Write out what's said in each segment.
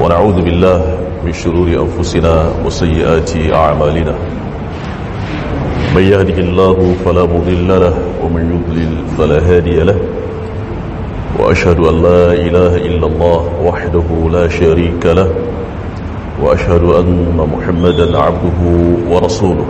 ونعوذ بالله من شرور أنفسنا وسيئات أعمالنا من يهده الله فلا مضل له ومن يضلل فلا هادي له وأشهد أن لا إله إلا الله وحده لا شريك له وأشهد أن محمدا عبده ورسوله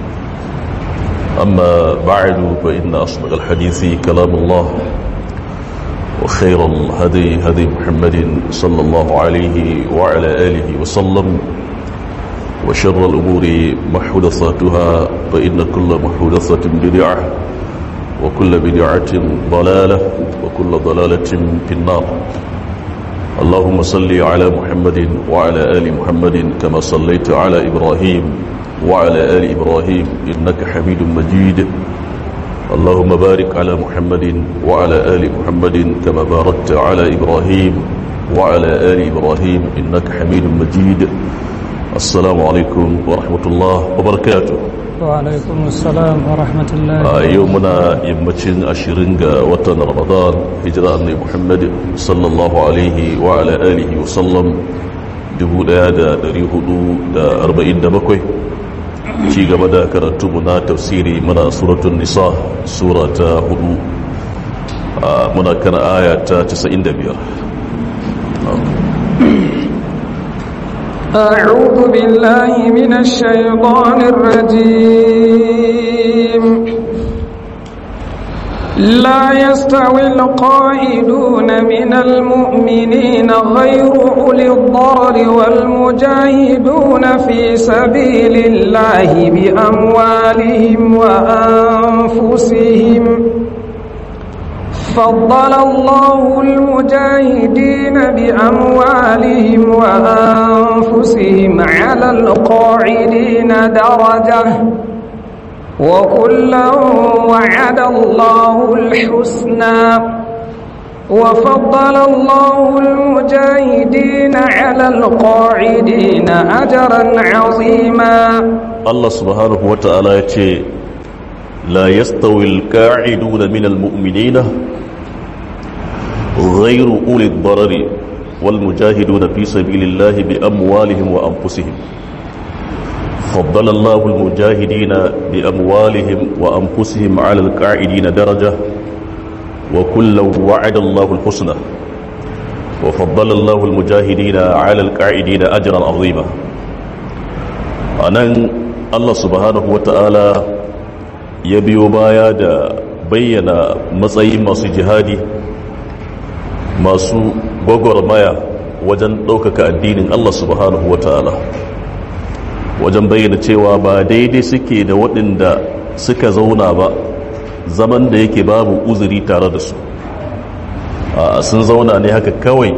أما بعد فإن أصدق الحديث كلام الله وخير الهدي هدي محمد صلى الله عليه وعلى آله وسلم وشر الأمور محدثاتها فإن كل محدثة بدعة وكل بدعة ضلالة وكل ضلالة في النار. اللهم صل على محمد وعلى آل محمد كما صليت على إبراهيم وعلى آل إبراهيم إنك حميد مجيد. اللهم بارك على محمد وعلى آل محمد كما باركت على إبراهيم وعلى آل إبراهيم إنك حميد مجيد. السلام عليكم ورحمة الله وبركاته. وعليكم السلام ورحمة الله. يومنا يمتشن أشرنغ وطن رمضان هجرة النبي محمد صلى الله عليه وعلى آله وسلم دبودا دريه دا 47 ci gaba da karatunmu na tafsiri muna suratul nisa sura ta 4 muna kan aya ta 95. أعوذ بالله من الشيطان الرجيم. لا يستوي القائدون من المؤمنين غير أولي الضرر والمجاهدون في سبيل الله بأموالهم وأنفسهم. فضل الله المجاهدين بأموالهم وأنفسهم على القاعدين درجة وكلا وعد الله الحسنى وفضل الله المجاهدين على القاعدين أجرا عظيما. الله سبحانه وتعالى يقول لا يستوي القاعدون من المؤمنين غير أولي الضرر والمجاهدون في سبيل الله بأموالهم وأنفسهم. فضل الله المجاهدين بأموالهم وأنفسهم على القاعدين درجة وكلا وعد الله الحسنى وفضل الله المجاهدين على القاعدين أجرا عظيما. أن الله سبحانه وتعالى يبيو بايا دا بينا matsayin masu jihadi masu gwagwarmaya wajen ɗaukaka addinin Allah subhanahu wa ta'ala, wajen bayyana cewa ba daidai suke da waɗanda suka zauna ba zaman da yake babu uzuri tare da su. Sun zauna ne haka kawai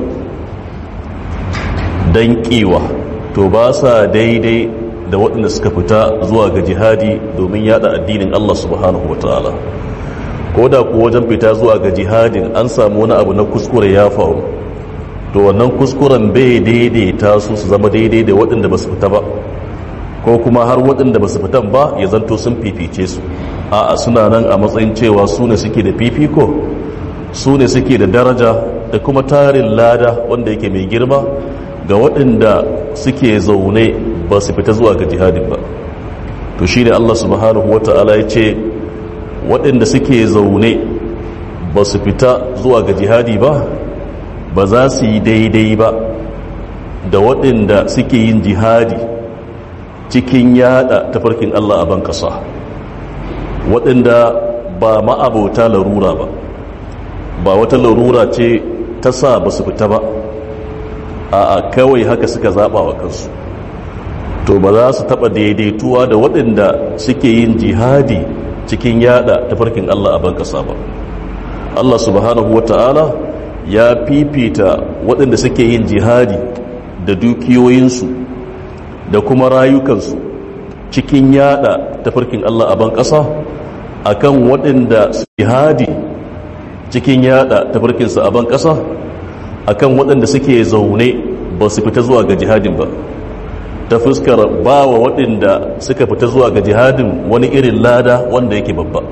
don ƙiwa, to ba sa daidai da waɗanda suka fita zuwa ga jihadi domin yada addinin Allah subhanahu wa ta'ala. Ko da kuwa wajen fita zuwa ga jihadin an samu wani abu na kuskure ya faru, to wannan kuskuren bai daidaita su zama daidai da waɗanda ba su fita ba, ko kuma har waɗanda ba su fitan ba ya zanto sun fifice su. A'a, suna nan a matsayin cewa su ne suke da fifiko, su ne suke da daraja da kuma tarin lada wanda yake mai girma ga waɗanda suke zaune ba su fita zuwa ga jihadin ba. To shi ne Allah subhanahu wata'ala ya ce waɗanda suke zaune ba su fita zuwa ga jihadi ba ba za su yi daidai ba da waɗanda suke yin jihadi cikin yada tafarkin Allah a ban kasa, waɗanda ba ma'abota larura ba wata larura ce ta sa ba su fita ba, a kawai haka suka zaɓa wa kansu. To ba za su taɓa daidaituwa da waɗanda suke yin jihadi cikin yada tafarkin Allah a ban kasa ba. Allah subhanahu wata'ala ya fifita waɗanda suke yin jihadi da dukiyoyinsu da kuma rayukansu cikin yada tafarkin Allah a ban ƙasa akan waɗanda su jihadi cikin yada tafarkinsa a ban ƙasa akan waɗanda suke zaune ba su fita zuwa ga jihadin ba, ta fuskar ba wa waɗanda suka fita zuwa ga jihadin wani irin lada wanda yake babba.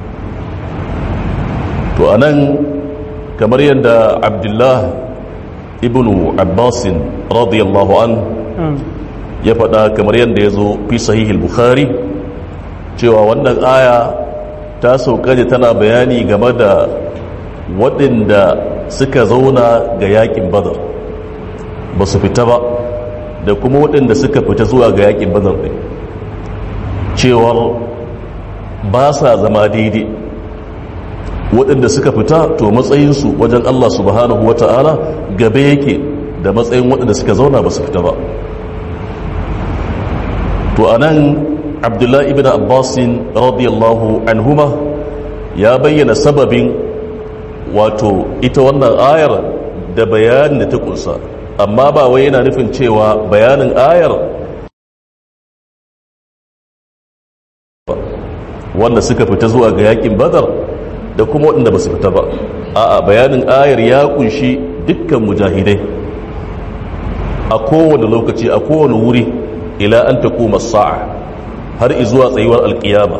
To anan kamar yadda Abdullah ibnu Abbas radiyallahu an ya faɗa kamar yadda ya zo fi sahihul Bukhari cewa wannan aya ta sauka ne tana bayani game da waɗanda suka zauna ga yakin Badar ba su fita ba da kuma waɗanda suka fita zuwa ga yakin Badar ɗin cewar ba sa zama daidai. Waɗanda suka fita to matsayinsu wajen Allah subhanahu wa ta'ala gabe yake da matsayin waɗanda suka zauna ba su fita ba. To anan Abdullahi ibn Abbasin radiyallahu anhuma ya bayyana sababin wato ita wannan ayar da bayanin da ta kunsa, amma ba wai yana nufin cewa bayanin ayar wanda suka fita zuwa ga yakin Badar da kuma waɗanda ba su fita ba. A'a, bayanin ayar ya kunshi dukkan mujahidai a kowane lokaci a kowane wuri ila an taquma as-sa'a har izuwa tsayuwar alkiyama.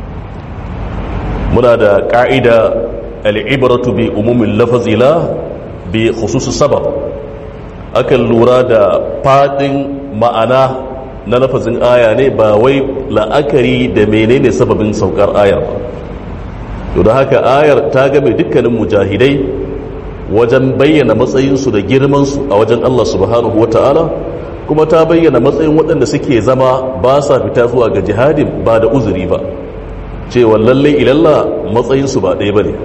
Muna da ka'ida al-ibratu bi umumil lafzi la bi khususus sabab. Akan lura da fadin ma'ana na lafazin aya ne ba wai la'akari da menene sababin saukar ayar ba. To da haka ayar ta game dukkanin mujahidai wajen bayyana matsayinsu da girmansu a wajen Allah subhanahu wata'ala, kuma ta bayyana matsayin waɗanda suke zama ba sa fita zuwa ga jihadin ba da uzuri ba, cewa lallai ilalla matsayinsu ba ɗaya ba ne.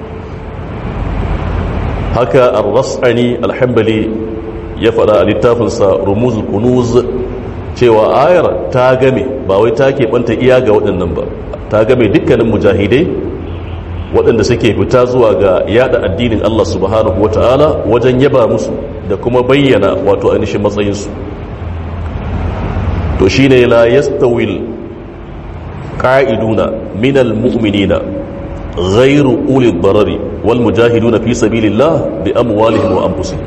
Haka ar-Ras'ani al-Hanbali ya faɗa a littafinsa Rumuzul Kunuz cewa ayar ta game ba wai ta keɓanta iya ga waɗannan ba, ta game dukkanin mujahidai waɗanda suke fita zuwa ga yada addinin Allah subhanahu wata'ala wajen yaba musu da kuma bayyana wato ainihin matsayinsu. To shine la yastawil qa'iduna minal mu'minina ghayru ulil darari wal mujahiduna fi sabilillah bi amwalihim wa anfusihim.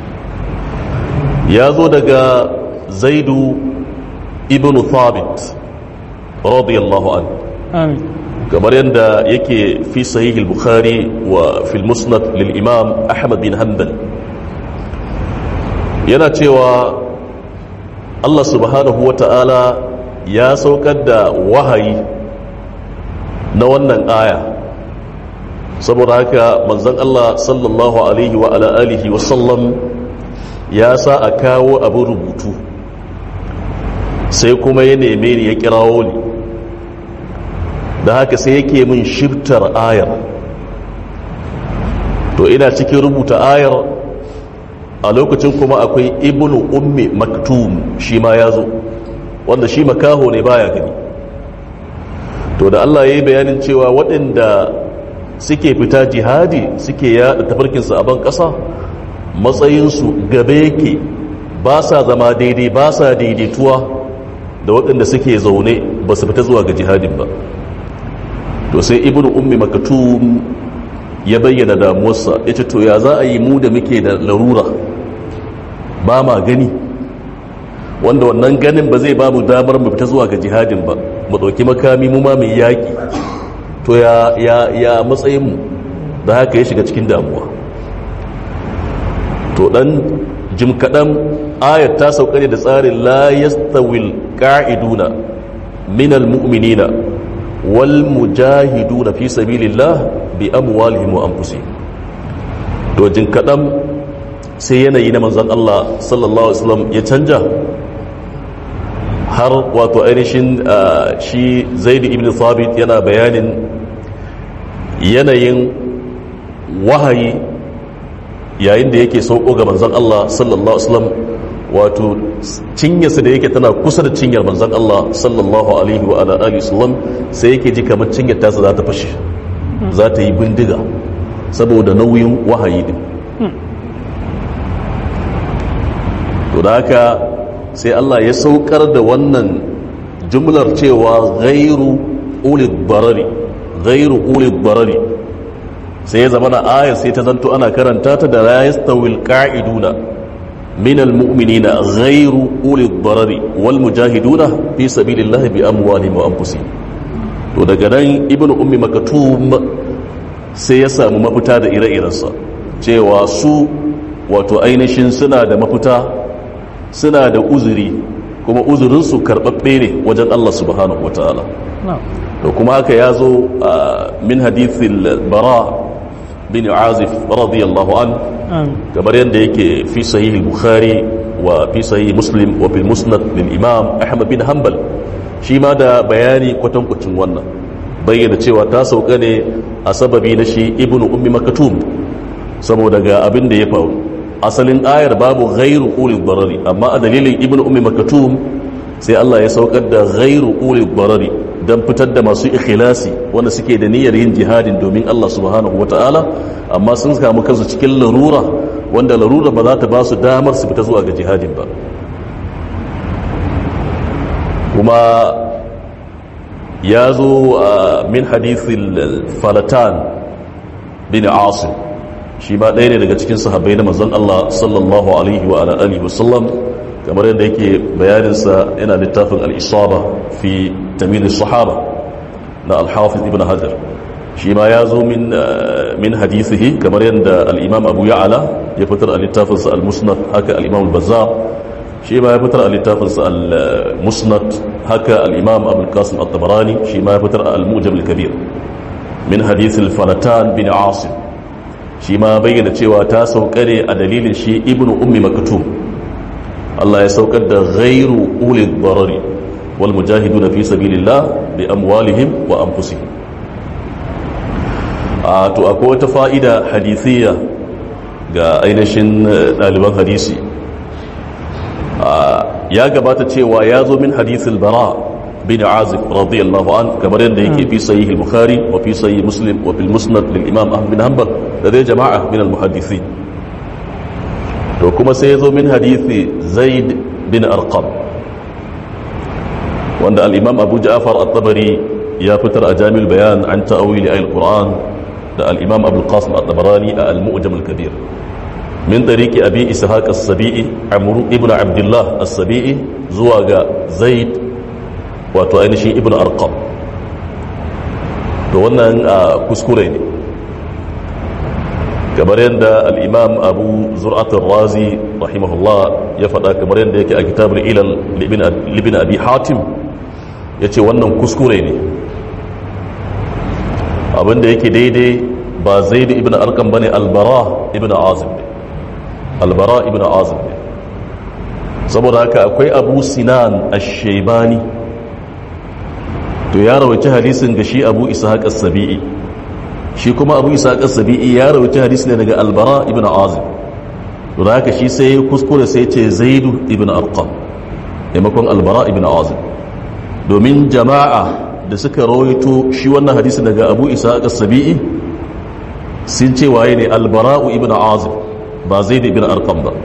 Ya zo daga Zaidu ibn Thabit radiyallahu anhu. Amin. Kamar yadda yake fi sahih al-Bukhari wa fi al-Musnad lil Imam Ahmad bin Hanbal, yana cewa Allah subhanahu wa ta'ala ya saukar da wahayi na wannan aya, saboda haka manzon Allah sallallahu alaihi wa ala alihi wa sallam ya sa a kawo abin rubutu, sai kuma ya neme ni ya kirawo ni, da haka sai yake min shiftar ayar. To ina cikin rubuta ayar a lokacin kuma akwai ibnu ummi maktum shi ma ya zo, wanda shi makaho ne baya gani. To da Allah ya yi bayanin cewa waɗanda suke fita jihadi suke yaɗa tafarkinsu a ban ƙasa matsayinsu gabe yake, ba sa zama daidai, ba sa daidaituwa da waɗanda suke zaune ba su fita zuwa ga jihadin ba. To sai ibnu ummi maktum ya bayyana damuwarsa, ya ce to ya za a yi mu da muke da larura ba ma gani, wanda wannan ganin ba zai ba mu damar mu fita zuwa ga jihadin ba, mu ɗauki makami mu ma mai yaƙi, to ya matsayinmu. Da haka ya shiga cikin damuwa. To dan jim kaɗan ayat ta sauka ne da tsarin la yastawil qa'iduna minal mu'minina wal mujahiduna fi sabilillah bi amwalihim wa anfusihim. To jin kaɗan sai yanayi na manzon Allah sallallahu alaihi wasallam ya canja, har wato ainihin shi Zaid ibn Thabit yana bayanin yanayin wahayi yayin da yake sauko ga manzon Allah sallallahu alaihi wasallam, wato cinyarsa da yake tana kusa da cinyar manzon Allah sallallahu alaihi wa ala alihi wasallam, sai yake ji kamar cinyar tasa za ta fashe, za ta yi bindiga saboda nauyin wahayi din. To da haka sai Allah ya saukar da wannan jumlar cewa ghairu ulil barari, ghairu ulil barari, sai ya zama na ayar sai ta zanto ana karanta ta da la yastawil qa'iduna minal mu'minina ghairu ulil barari wal mujahiduna fi sabilillahi bi amwalihim wa anfusihim. To daga nan ibnu ummi maktum sai ya samu mafita da ire-irensa, cewa su wato ainihin suna da mafita, suna da uzuri, kuma uzurinsu karɓaɓɓe ne wajen Allah subhanahu wata'ala. to kuma haka ya zo min hadithil bara bin azif radiyallahu an, kamar yadda yake fi sahih bukhari wa fi sahih muslim wa fil musnad lil imam ahmad bin hanbal, shi ma da bayani kwatankwacin wannan, bayyana cewa ta sauka ne a sababi na shi ibnu ummi maktum, saboda ga abin da ya faru. asalin ayar babu ghairu ulil darari, amma a dalilin ibnu ummi maktum sai Allah ya saukar da ghairu ulil darari dan fitar da masu ikhlasi wanda suke da niyyar yin jihadin domin Allah subhanahu wataala, amma sun samu kansu cikin larura wanda larura ba za ta ba su damar su fita zuwa ga jihadin ba. kuma ya zo min hadithil falatan bin asim, shi ma ɗaya ne daga cikin sahabbai na manzon Allah sallallahu alaihi wa alihi wasallam, kamar yadda yake bayaninsa yana littafin al-isaba fi tamyiz as-sahaba na al-hafiz ibn hajar. shi ma ya zo min hadithihi, kamar yadda al-imam abu ya'la ya fitar a littafinsa al-musnad, haka al-imam al-bazzar shi ma ya fitar a littafinsa al-musnad, haka al-imam abul qasim at-tabarani shi ma ya fitar a al-mujam al-kabir min hadith al-falatan bin asim. shi ma bayyana cewa ta saukare a dalilin shi ibnu ummi maktum. Allah ya saukar da ghairu ulil darari wal mujahiduna fi sabilillah bi amwalihim wa anfusihim. to akwai wata fa'ida hadithiyya ga ainihin ɗaliban hadisi. ya gabata cewa ya zo min hadithil bara bin azib radiyallahu an, kamar yadda yake fi sahih al-bukhari wa fi sahih muslim wa fil musnad lil imam ahmad bin hanbal da dai jama'a min al-muhaddithin. to kuma sai ya zo min hadithi zaid bin arqam, wanda al-imam abu ja'far at-tabari ya fitar a jami'ul bayan an ta'awili al-quran, da al-imam abul qasim at-tabarani a al-mu'jam al-kabir min tariqi abi ishaq as-sabi'i amr ibn abdullah as-sabi'i zuwa ga zaid wato ainihin ibn arqam. to wannan kuskure ne, kamar yadda al-imam abu zur'at ar-razi rahimahullah ya faɗa, kamar yadda yake a kitabul ilal libin abi hatim, yace wannan kuskure ne. abinda yake daidai ba zaid ibn arqam bane, al-bara ibn azib ne, al-bara ibn azib ne. saboda haka akwai abu sinan ash-shaybani, to ya rawaita hadisin ga shi abu ishaq as-sabi'i, shi kuma abu ishaq as-sabi'i ya rawaita hadisi ne daga al-bara ibn azib. to da haka shi sai kuskure sai ce zaid ibn arqam maimakon al-bara ibn azib, domin jama'a da suka rawaito shi wannan hadisi daga abu ishaq as-sabi'i sun ce waye ne al-bara ibn azib, ba zaid ibn arqam ba.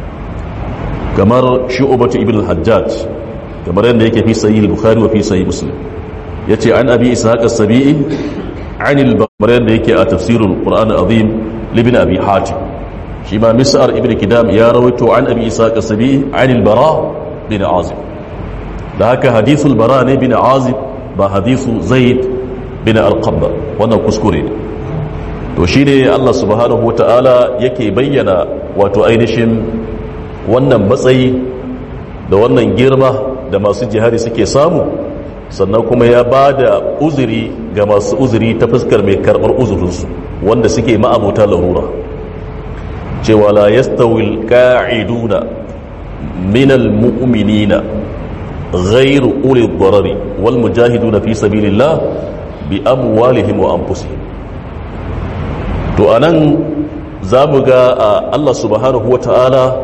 kamar shu'batu ibn al-hajjaj, kamar yadda yake fi sahih al-bukhari wa fi sahih muslim, yace an abi ishaq as-sabi'i an al-bara, yadda yake a tafsirul qur'an azim libn abi hatim. shi ma mis'ar ibn kidam ya rawaito an abi ishaq as-sabi'i an al-bara bin azib. da haka hadithul bara ne bin azib, ba hadithu zaid bin arqam ba. wannan kuskure ne. to shine Allah subhanahu wata'ala yake bayyana wato ainihin wannan matsayi da wannan girma da masu jihadi suke samu, sannan kuma ya ba da uzuri ga masu uzuri ta fuskar mai karɓar uzurinsu wanda suke ma'abota larura, cewa la yastawil qa'iduna minal mu'minina ghairu uli darari wal mujahiduna fi sabilillah bi amwalihim wa anfusihim. to anan zamu ga Allah subhanahu wata'ala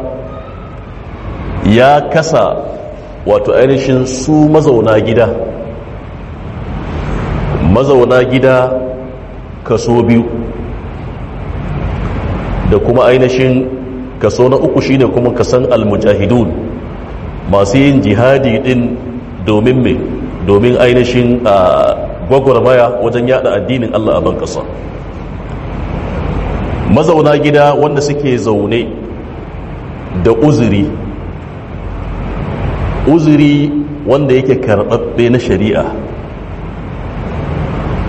ya kasa wato ainihin su mazauna gida kaso biyu, da kuma ainihin kaso na uku shine kuma kasan almujahidun, masu yin jihadi din domin ainihin gwagwarmaya wajen yada addinin Allah a ban kasa. mazauna gida wanda suke zaune da uzuri wanda yake karɓaɓɓe na shari'a,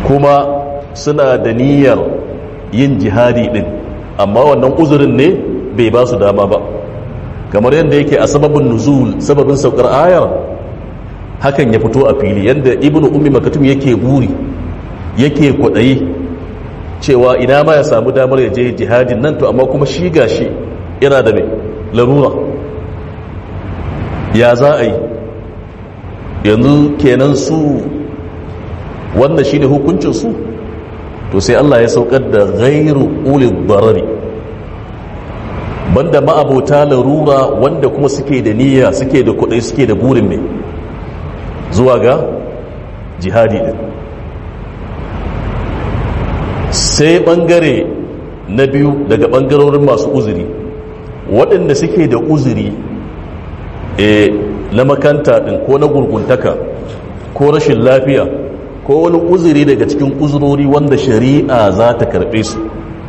kuma suna da niyyar yin jihadi din, amma wannan uzurin ne bai ba su dama ba, kamar yadda yake a sababin nuzul, sababin saukar ayar hakan ya fito a fili, yadda ibnu ummi makatum yake buri yake kwaɗayi cewa ina ma ya samu damar ya je jihadin nan, to amma kuma shi gashi yana da mai larura, ya za a yi yanzu kenan su wanda shi ne hukuncinsu, to sai Allah ya saukar da ghairu ulil darari, banda ma'abota larura wanda kuma suke da niyya, suke da kudai, suke da burin mai zuwa ga jihadi din. sai bangare na biyu daga bangarorin masu uzuri, waɗanda suke da uzuri na makanta din ko na gurguntaka ko rashin lafiya ko wani uzuri daga cikin uzurori wanda shari'a za ta karɓe su,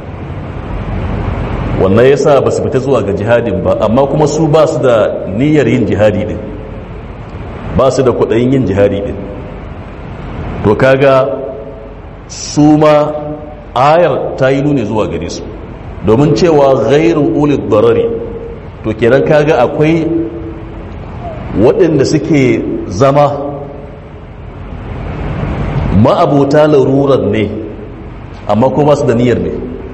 wannan yasa ba su fita zuwa ga jihadin ba, amma kuma su ba su da niyyar yin jihadi din, ba su da kudayin yin jihadi din, to kaga su ma ayar ta yi nuni zuwa gare su, domin cewa ghairu ulil darari, to kenan kaga akwai waɗanda suke zama ma'abota larurar ne amma ko ba su da niyyar ne,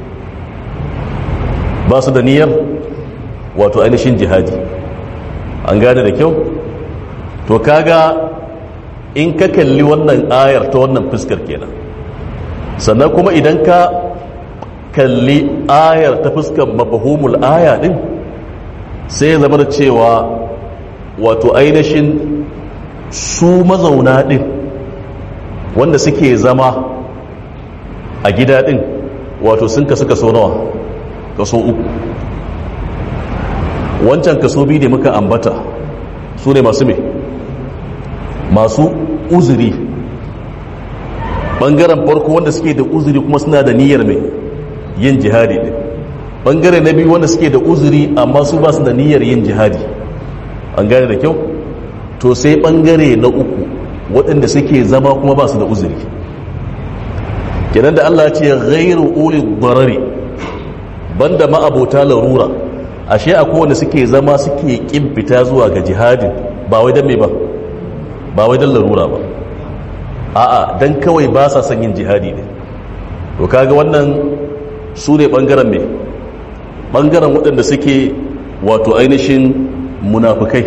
ba su da niyyar wato ainihin jihadi, an gane da kyau. To kaga in ka kalli wannan ayar ta wannan fuskar kenan, sannan kuma idan ka kalli ayar ta fuskar mafahumul aya din, sai ya zama da cewa wato ainihin su mazauna din wanda suke zama a gida din, wato sun kasu kaso nawa, kaso uku. Wancan kaso biyu da muka ambata su ne masu masu uzuri, bangaren farko wanda suke da uzuri kuma suna da niyyar yin jihadi ne, bangare na biyu wanda suke da uzuri amma su ba su da niyyar yin jihadi, an gane da kyau. To sai bangare na uku waɗanda suke zama kuma ba su da uzuri, kenan da Allah ce ghairu ulil darari, banda ma'abota larura, ashe akwai wanda suke zama suke kin fita zuwa ga jihadin, ba wai dan me ba wai dan larura ba, a'a dan kawai ba sa son yin jihadi ne. to kaga wannan su ne bangaren me bangaren waɗanda suke wato ainihin munafikai,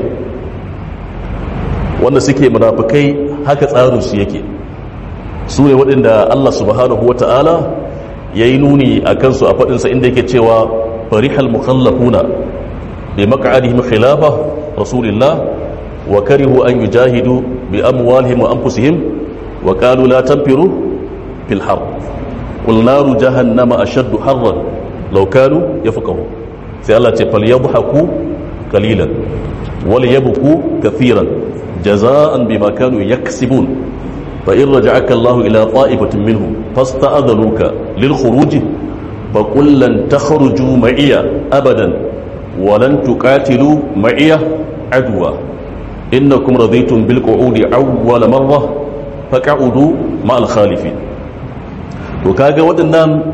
wanda suke munafikai haka tsarinsu yake, su ne waɗanda Allah subhanahu wa ta'ala ya yi nuni a kansu a faɗinsa inda yake cewa farihal mukhallafuna bi maq'adihim khilafa rasulillah wa karihu an yujahidu bi amwalihim wa anfusihim wa qalu la tanfiru fil har qul naru jahannama ashaddu harran law kanu yafqahun. sai Allah ce falyadhaku qalilan wal yabku kathiran jazaan bima kanu yaksibun fa in raja'aka Allah ila ta'ifatin minhum fasta'adhanuka lil khuruj fa qul lan takhruju ma'iya abadan wa lan tuqatilu ma'iya adwa innakum raditum bil qu'udi awwal marra faq'udu ma'al khalifin. to kaga waɗannan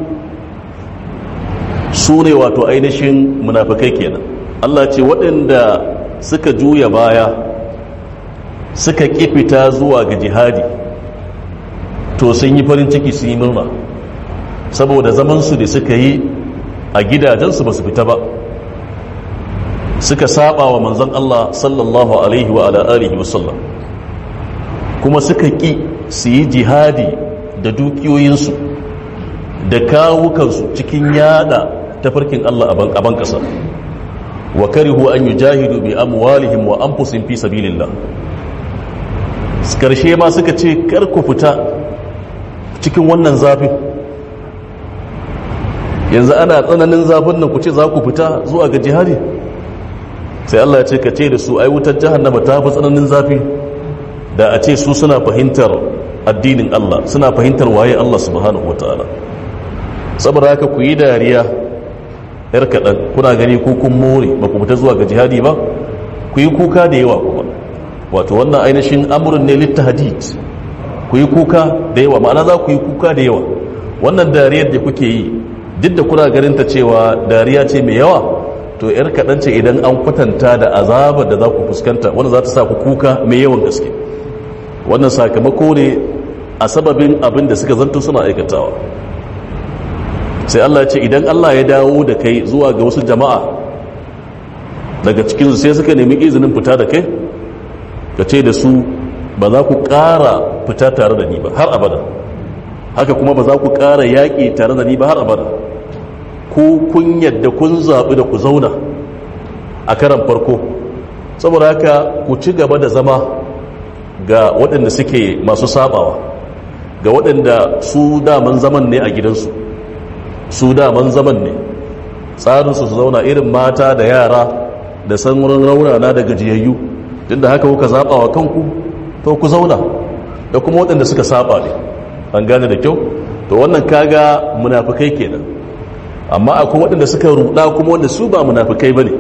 su ne wato ainihin munafikai kenan. Allah ce waɗanda suka juya baya suka kifita zuwa ga jihadi to sun yi farin ciki, sun yi murna saboda zamansu da suka yi a gidajensu ba su fita ba, suka saba wa manzon Allah sallallahu alaihi wa ala alihi wasallam, kuma suka ƙi su yi jihadi da dukiyoyinsu da kawukansu cikin yada tafarkin Allah a ban ƙasa. wa karihu an yujahidu bi amwalihim wa anfusihim fi sabilillah. karshe ma suka ce kar ku fita cikin wannan zafin, yanzu ana tsananin zafin nan ku ce za ku fita zuwa ga jihadi. sai Allah ya ce ka ce da su ai wutar jahannama ta fi tsananin zafi da a ce su suna fahimtar addinin Allah, suna fahimtar waye Allah subhanahu wataala. saboda haka ku yi dariya yar kaɗan, kuna gani ko kun more ba ku fita zuwa ga jihadi ba, ku yi kuka da yawa kuma, wato wannan ainihin amurin ne littahdid, ku yi kuka da yawa, ma'ana za ku yi kuka da yawa. wannan dariyar da kuke yi duk da kuna ganin ta cewa dariya ce mai yawa, to yar kaɗan ce idan an kwatanta da azabar da za ku fuskanta wanda za ta sa ku kuka mai yawan gaske. Wannan sakamako ne a sababin abin da suka zanto suna aikatawa. Sai Allah ce idan Allah ya dawo da kai zuwa ga wasu jama'a daga cikinsu sai suka nemi izinin fita da kai, ka ce da su ba za ku ƙara fita tare da ni ba har abada, haka kuma ba za ku ƙara yaƙi tare da ni ba har abada. Ku kun yadda kun zaɓi da ku zauna a karan farko, saboda haka ku ci gaba da zama ga waɗanda suke masu sabawa, ga waɗanda su daman zaman ne a gidansu, su daman zaman ne tsarinsu su zauna irin mata da yara da sauran raunana da gajiyayyu. tun da haka kuka zaɓa wa kanku to ku zauna da kuma waɗanda suka saba ne. An gane da kyau? To wannan kaga munafukai kenan. Amma akwai waɗanda suka ruɗa kuma wanda su ba munafukai ba ne,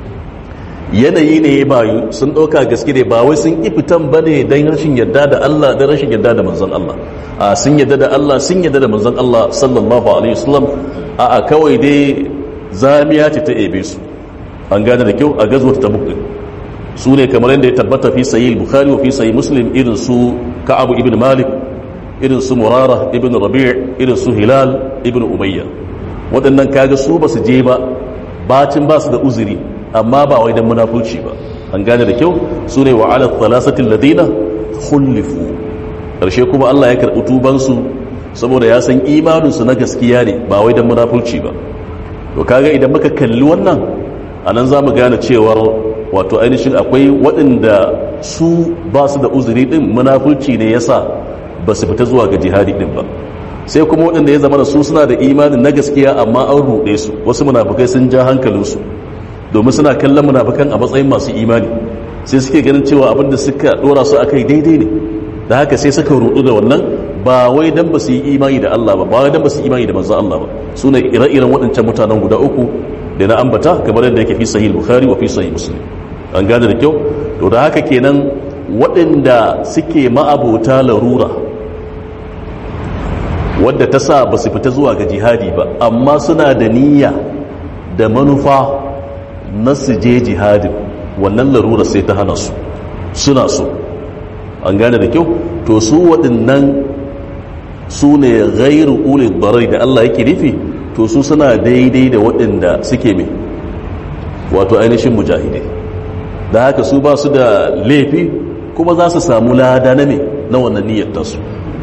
yanayi ne ya bayu sun ɗauka gaske ne, ba wai sun ƙi fitan ba ne don rashin yadda da Allah da rashin yadda da manzon Allah. A sun yadda da Allah, sun yadda da manzon Allah sallallahu alaihi wasallam. A kawai dai zamiya ce ta ebe su. An gane da kyau? A gazo ta Tabuk su ne kamar yadda ya tabbata fi sahih Bukhari wa fi sahih Muslim, irin su Ka'ab ibn Malik, irin su Murara ibn Rabi', irin su Hilal ibn Umayya. Waɗannan kaga su ba su je ba, bacin ba su da uzuri, amma ba wai dan munafurci ba. An gane da kyau? su ne wa ala thalathati alladhina khulifu. Karshe kuma Allah ya karɓi tubansu saboda ya san imaninsu na gaskiya ne, ba wai dan munafurci ba. To kaga idan muka kalli wannan, anan za mu gane cewar wato ainihin akwai waɗanda su ba su da uzuri ɗin, munafurci ne yasa ba su fita zuwa ga jihadi ɗin ba. Sai kuma waɗanda ya zama da su suna da imanin na gaskiya amma an ruɗe su, wasu munafukai sun ja hankalinsu domin suna kallon munafukan a matsayin masu imani, sai suke ganin cewa abinda suka ɗora su akai daidai ne, da haka sai suka ruɗu da wannan, ba wai dan ba su yi imani da Allah ba, ba wai dan ba su yi imani da manzon Allah ba. Su ne ire-iren waɗancan mutanen guda uku da na ambata kamar yadda yake fi sahih Bukhari wa fi sahih Muslim. An gane da kyau? To da haka kenan waɗanda suke ma'abota larura wadda ta sa ba su fita zuwa ga jihadi ba, amma suna da niyya da manufa na su je jihadin, wannan larura sai ta hana su, suna so. An gane da kyau? To su waɗannan su ne ghairu ulil darar da Allah yake nufi, to su suna daidai da waɗanda suke mai wato ainihin mujahidai. Da haka su ba su da laifi kuma za su samu lada na mai na wannan niyyar tasu.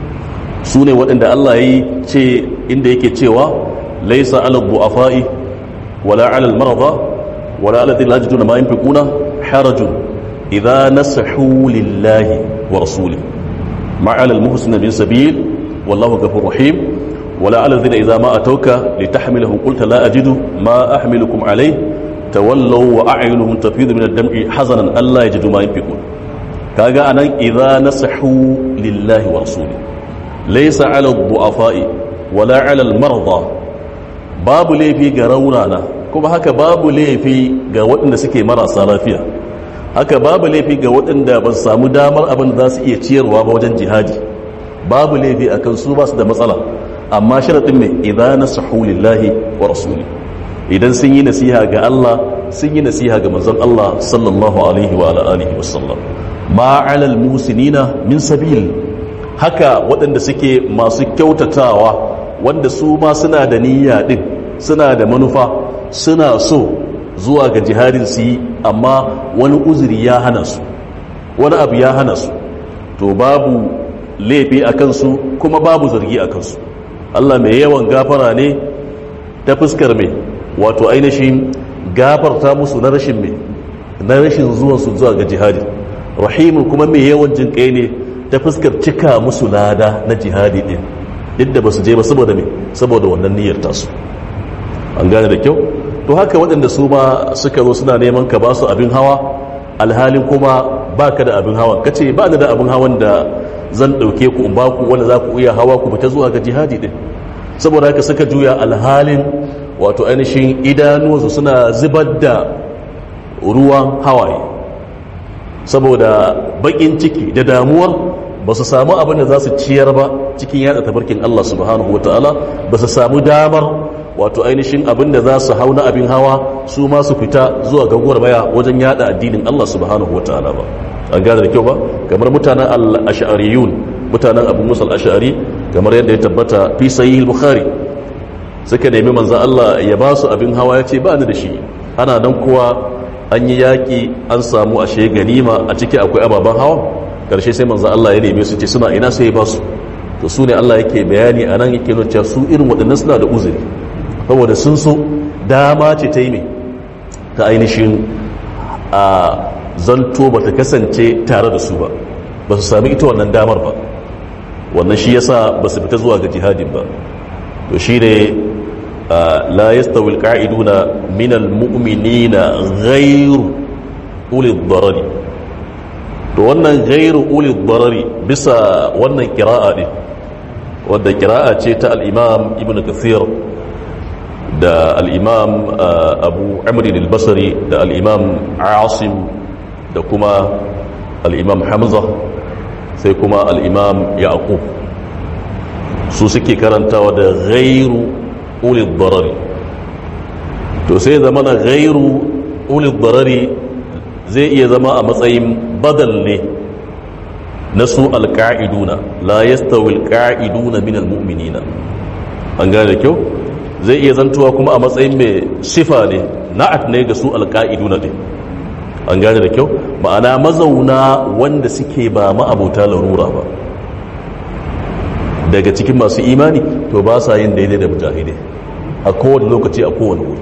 Su ne waɗanda Allah ya ce inda yake cewa laisa ala du'afa'i wala ala al-marada wala ala alladhina la yajiduna ma yunfiquna harajun idha nasahu lillahi wa rasulihi ma ala al-muhsinin min sabil wallahu ghafurur rahim wala ala alladhina idha ma atawka litahmiluhu qulta la ajidu ma ahmilukum alayhi tawallaw wa a'yunuhum tafidu min ad-dam'i hazanan alla yajidu ma yunfiqun. Kaga anan idha nasahu lillahi wa rasulihi laisa ala du'afa'i wala ala al-marda, babu laifi ga raunana, kuma haka babu laifi ga waɗanda suke marasa lafiya, haka babu laifi ga waɗanda ba su samu damar abin da za su iya ciyarwa ba wajen jihadi, babu laifi akan su ba su da matsala. Amma sharadin mai idan nasahu lillahi wa rasuli, idan sun yi nasiha ga Allah, sun yi nasiha ga manzon Allah sallallahu alaihi wa alihi wasallam. Ma 'ala al-muhsinina min sabil, haka waɗanda suke masu kyautatawa wanda su ma suna da niyya ɗin, suna da manufa, suna so zuwa ga jihadin su yi, amma wani uzuri ya hana su, wani abu ya hana su, to babu laifi a kansu kuma babu zargi a kansu. Allah mai yawan gafara ne ta fuskar mai wato ainihin gafarta musu na rashin mai na rashin zuwansu zuwa ga jihadi, rahimun kuma mai yawan jinƙai ne ta fuskar cika musu lada na jihadi din, duk da ba su je ba saboda me, saboda wannan niyyar tasu. An gane da kyau? To haka waɗanda su ma suka zo suna neman ka ba su abin hawa, alhalin kuma ba ka da abin hawan, kace ba ni da abin hawan da zan ɗauke ku in ba ku wanda za ku iya hawa ku fita zuwa ga jihadi din. Saboda haka suka juya alhalin wato ainihin idanuwansu suna zubar da ruwan hawaye saboda bakin ciki da damuwar ba su samu abin da za su ciyar ba cikin yada tabarkin Allah subhanahu wa ta'ala, ba su samu damar wato ainihin abin da za su hau na abin hawa su ma su fita zuwa ga gwagwarmaya wajen yada addinin Allah subhanahu wataala ba. An gane da kyau ba, kamar mutanen al-ash'ariyun, mutanen Abu Musa al-Ash'ari, kamar yadda ya tabbata fi sahih al-Bukhari, suka nemi manzon Allah ya ba su abin hawa, ya ce ba ni da shi. Ana nan kuwa an yi yaƙi, an samu ashe ganima, a ciki akwai ababen hawa. Karshe sai manzon Allah ya neme su, ce suna ina, sai ya ba su. To su ne Allah yake bayani a nan, yake nuna cewa su irin waɗannan suna da uzuri, saboda sun so dama ce ta yi mai ta ainihin a zanto ba ta kasance tare da su ba, ba su sami ita wannan damar ba, wannan shi yasa ba su fita zuwa ga jihadin ba. to shi ne la yastawi alqa'iduna min almu'minina ghayru uli darari. to wannan ghayru uli darari bisa wannan qira'a ne, wadda qira'a ce ta al-imam ibn kathir da al-imam abu amr al-basri da al-imam asim da kuma al-imam hamza, sai kuma al-imam yaqub, su suke karantawa da ghairu ulil darari. to sai zama na ghairu ulil darari zai iya zama a matsayin badal ne na su alqa'iduna, la yastawi alqa'iduna min almu'minina. an gane da kyau, zai iya zantuwa kuma a matsayin mai sifa ne, na'at ne ga su alqa'iduna ne. an gane da kyau, ma'ana mazauna wanda suke ba ma'abota larura ba daga cikin masu imani, to ba sa yin daidai da mujahidai a kowane lokaci, a kowane wuri.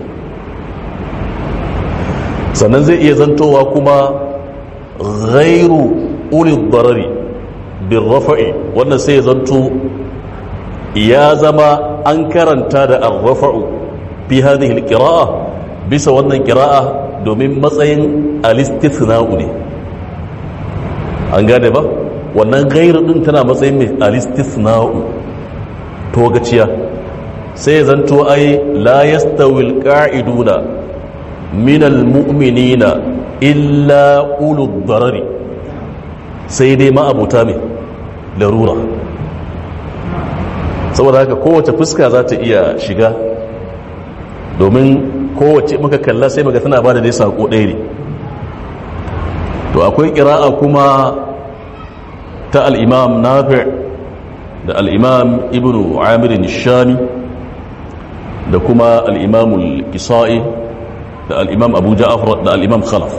sannan zai iya zantowa kuma ghairu ulil darari bin rafa'i, wannan sai ya zanto ya zama an karanta da ar-rafa'u fi hadhihi al-qira'a, bisa wannan qira'a, domin matsayin al-istithna'u ne. an gane ba, wannan gairu din tana matsayin mai al-istithna'u, togaciya. sai zanto ai la yastawil qa'iduna minal mu'minina illa ulud darari, sai dai ma'abuta mai larura. saboda haka kowace fuska za ta iya shiga, domin kowace muka kalla sai muka tana ba da dai sako ɗaya ne. to akwai ƙira'a kuma ta al'imam nafi' da al'imam ibn amirin shami da kuma al'imamul kisa'i da al'imam abu ja'afar da al'imam khalaf,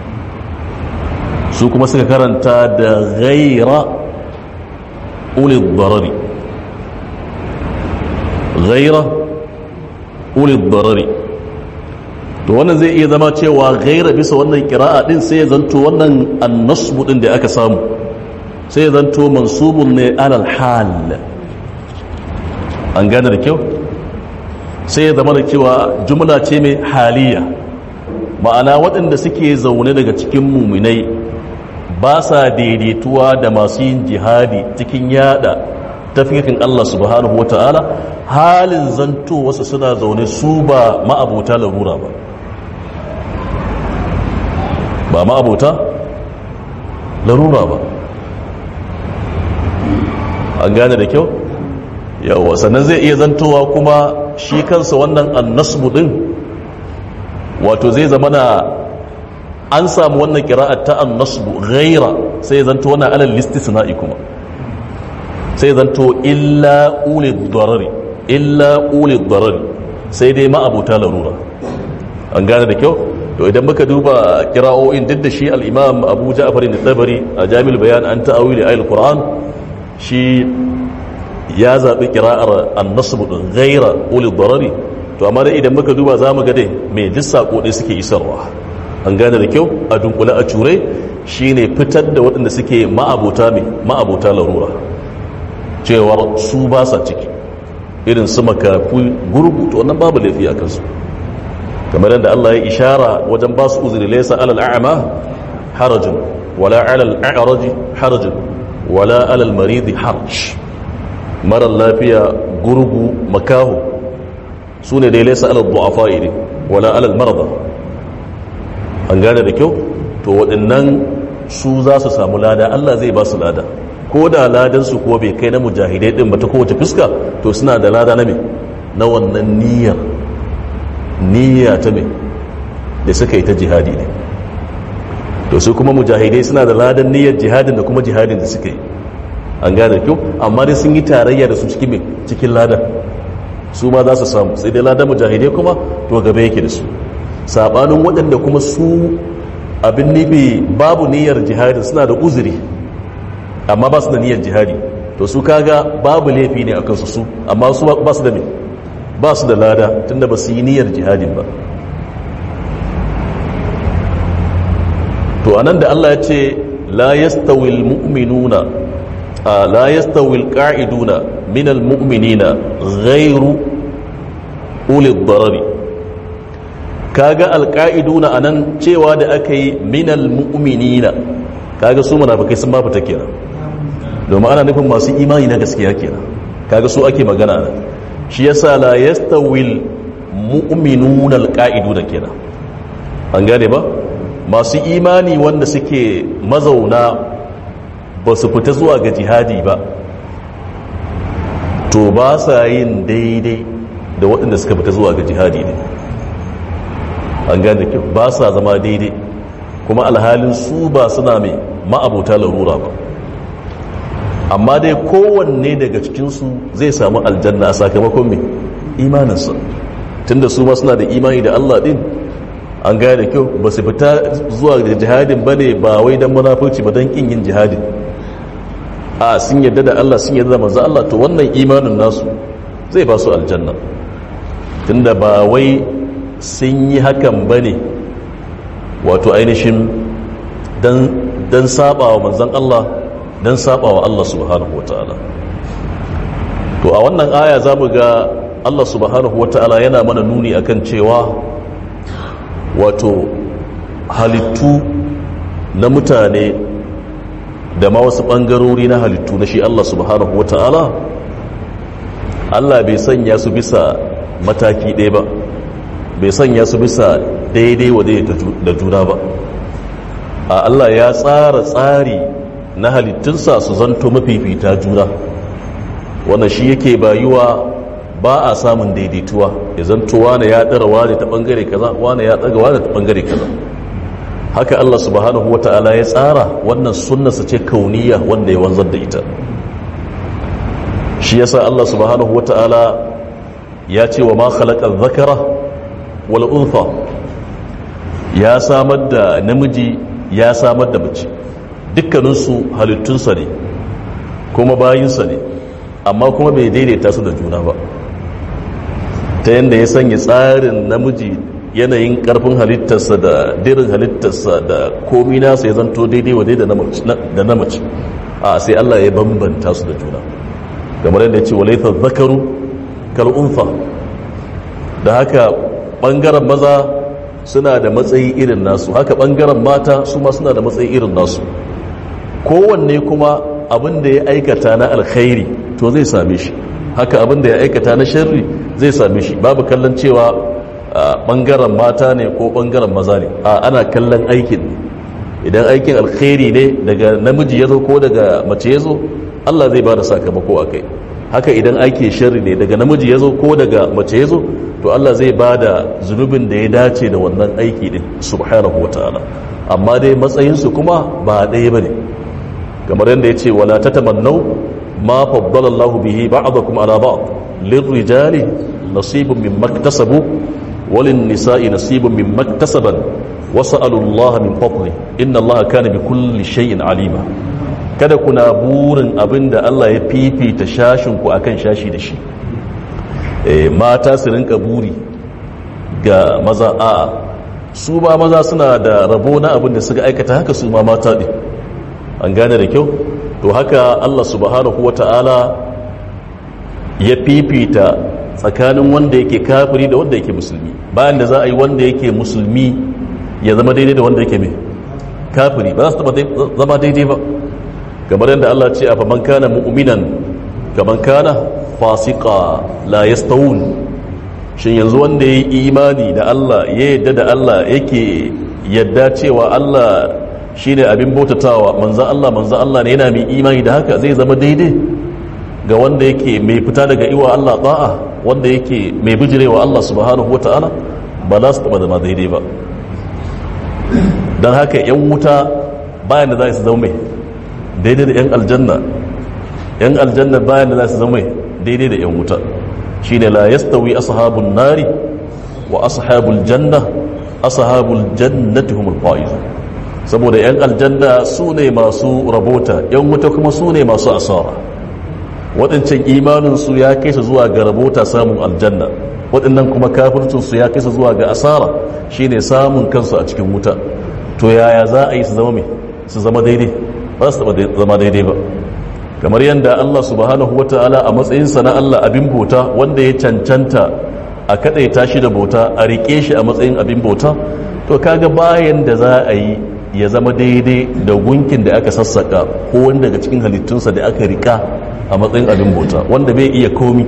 su kuma suka karanta da ghaira ulil darari, ghaira ulil darari. to wannan zai iya zama cewa ghaira bisa wannan kira'a din, sai ya zanto wannan annasbu din da aka samu sai ya zanto mansubun ne alal hal. an gane da kyau, sai ya zama da cewa jumla ce mai haliya, ma'ana waɗanda suke zaune daga cikin muminai ba sa daidaituwa da masu yin jihadi cikin yada tafiyakin Allah subhanahu wa ta'ala, halin zanto wasu suna zaune su ba ma'abota larura ba, ba ma'abota larura ba. an gane da kyau, yawa. sannan zai iya zantowa kuma shi kansa wannan annasbu din, wato zai zama na an samu wannan kira'at ta annasbu ghaira, sai zanto wannan alal istisna'i kuma, sai zanto illa ulil darari, illa ulil darari, sai dai ma'abuta larura. an gane da kyau. to idan muka duba kira'o'in, duk da shi al-imam abu ja'far al-tabari a jami'ul bayan an ta'awili ayatul qur'an, shi ya zaɓi kira'ar annasbu din ghaira ulil darari. to amma dai idan muka duba zamu ga dai me duk sako dai suke isarwa. an gane da kyau, a dunkule a ture shine fitar da waɗanda suke ma'abota larura, cewar su ba sa ciki, irin su makafi, gurgu, to wannan babu laifi a kansu, kamar yadda Allah ya ishara wajen ba su uzuri, laysa alal a'ma harajun wala alal a'raji harajun wala alal maridi haraj. mara lafiya, gurgu, makahu, su ne dai laysa alal du'afa ne wala alal marada. an gane da kyau, to waɗannan su za su samu lada, Allah zai ba su lada, ko da ladansu kuwa bai kai na mujahidai din ba ta kowace fuska, to suna da lada na na wannan niyya ta mai da suka yi ta jihadi ne. to su kuma mujahidai suna da ladan niyyar jihadin da kuma jihadin da suka yi, an gane kyau, amma dai sun yi tarayya da su cikin ladan, su ma za su samu, sai dai ladan mujahidai kuma to gaba yake da su, sabanin waɗanda kuma su abin nufi babu niyyar jihadi, suna da uzuri amma ba su da niyyar jihadi, to su kaga babu laifi ne a kansu su, amma su ba su da mai, ba su da lada tunda ba su yi niyyar jihadin ba. to anan da Allah ya ce la yastawil mu'minuna la yastawil qa'iduna minal mu'minina ghayru ulil darari, kaga alqa'iduna anan cewa da aka yi minal mu'minina, kaga su munafikai sun ba fita kenan, domin ana nufin masu imani na gaskiya kenan, kaga su ake magana nan, shi yasa la yastawil mu'minuna alqa'iduna kenan, an gane ba, masu imani wanda suke mazauna ba su fita zuwa ga jihadi ba, to ba sa yin daidai da waɗanda suka fita zuwa ga jihadi ne, an gane kyau, ba sa zama daidai, kuma alhalin su ba suna mai ma'abuta larura ba, amma dai kowanne daga cikinsu zai samu aljanna a sakamakon mai imaninsa, tunda su ma suna da imani da Allah din, an gane da kyau, ba su fita zuwa da jihadin ba ne ba wai don munafurci ba, don kin yin jihadin, a sun yadda da Allah, sun yadda da manzo Allah, to wannan imanin nasu zai ba su aljanna, tunda ba wai sun yi hakan ba ne wato ainihin don saba wa manzon Allah, don saba wa Allah subhanahu wa ta'ala. to a wannan aya za mu ga Allah subhanahu wa ta'ala yana mana nuni akan cewa wato halittu na mutane da ma wasu ɓangarori na halittu na shi Allah subhanahu wa ta'ala, Allah bai sanya su bisa mataki ɗaya ba, bai sanya su bisa daidai wa da juna ba, a Allah ya tsara tsari na halittunsa su zanto mafifita juna, wannan shi yake bayuwa ba a samun daidaituwa, ya zanto wane ya ɗara wane ta ɓangare kaza, wane ya ɗaga wane ta ɓangare kaza. haka Allah subhanahu wa ta'ala ya tsara, wannan sunnarsa ce kauniya wanda ya wanzar da ita. shi yasa Allah subhanahu wa ta'ala ya ce wa ma khalaqa dhakara wal untha, ya samar da namiji ya samar da mace, dukkaninsu halittunsa ne kuma bayinsa ne, amma kuma bai daidaita su da juna ba, ta yadda ya sanya tsarin namiji yanayin karfin halittarsa da dirin halittarsa da komi nasa ya zanto daidai wa daidai da na mace, a sai Allah ya bambanta su da juna, kamar yadda ya ce walaita zakaru kal untha, da haka bangaren maza suna da matsayi irin nasu, haka bangaren mata su ma suna da matsayi irin nasu, kowanne kuma abin da ya aikata na alkhairi to zai same shi, haka abin da ya aikata na sharri zai same shi, babu kallon cewa bangaren mata ne ko bangaren maza ne, ana kallon aikin ne, idan aikin alkhairi ne daga namiji ya zo ko daga mace ya zo, Allah zai ba da sakamako a kai, haka idan aikin sharri ne daga namiji ya zo ko daga mace ya zo, to Allah zai ba da zunubin da ya dace da wannan aiki din subhanahu wa ta'ala, amma dai matsayinsu kuma ba ɗaya ba ne, kamar yadda ya ce wala tatamannau ma faddala Allahu bihi ba'dakum ala ba'd lirrijali nasibun mimma iktasabu walin nisa'i nasibun mimma iktasaban was'alu Allah min fadli inna Allah kana bi kulli shay'in alima. kada kuna burin abinda Allah ya fifita shashin ku akan shashi da shi, mata su rinka buri ga maza, a su ma maza suna da rabo na abinda suka aikata, haka su ma mata ne, an gane da kyau. to haka Allah subhanahu wata'ala ya fifita tsakanin wanda yake kafiri da wanda yake musulmi, bayan da za a yi wanda yake musulmi ya zama daidai da wanda yake mai kafiri, ba za su zama daidai ba, kamar yadda Allah ce a faman kana mu'minan kaman kana fasika la yastawun. shin yanzu wanda ya yi imani da Allah, ya yadda da Allah, yake yadda cewa Allah shine abin bautatawa, manzan Allah ne, yana mai imani da haka, zai zama daidai? ga wanda yake mai fita daga iwa Allah ta'a, wanda yake mai bijirewa Allah subhanahu wata'ala, ba za su taba zama daidai ba. don haka yan wuta bayan da za su zama mai daidai da yan aljanna, yan aljanna bayan da za su zama mai daidai da yan wuta. shine la yastawi ashabun nari wa ashabul janna, ashabul jannati humul faizun. saboda yan aljanna su ne masu rabota, yan wuta kuma su ne masu asara. waɗancan imaninsu ya kai su zuwa ga rabota samun aljanna, waɗannan kuma kafircinsu ya kai su zuwa ga asara, shine samun kansu a cikin wuta. to yaya za a yi su zama mai su zama daidai? ba su taɓa zama daidai ba. kamar yadda Allah subhanahu wata'ala a matsayinsa na Allah abin bauta wanda ya cancanta a kaɗaita shi da bauta, a riƙe shi a matsayin abin bauta, to kaga bayan da za a yi ya zama daidai da gunkin da aka sassaka ko wanda daga cikin halittunsa da aka rika a matsayin abin bauta wanda bai iya komi,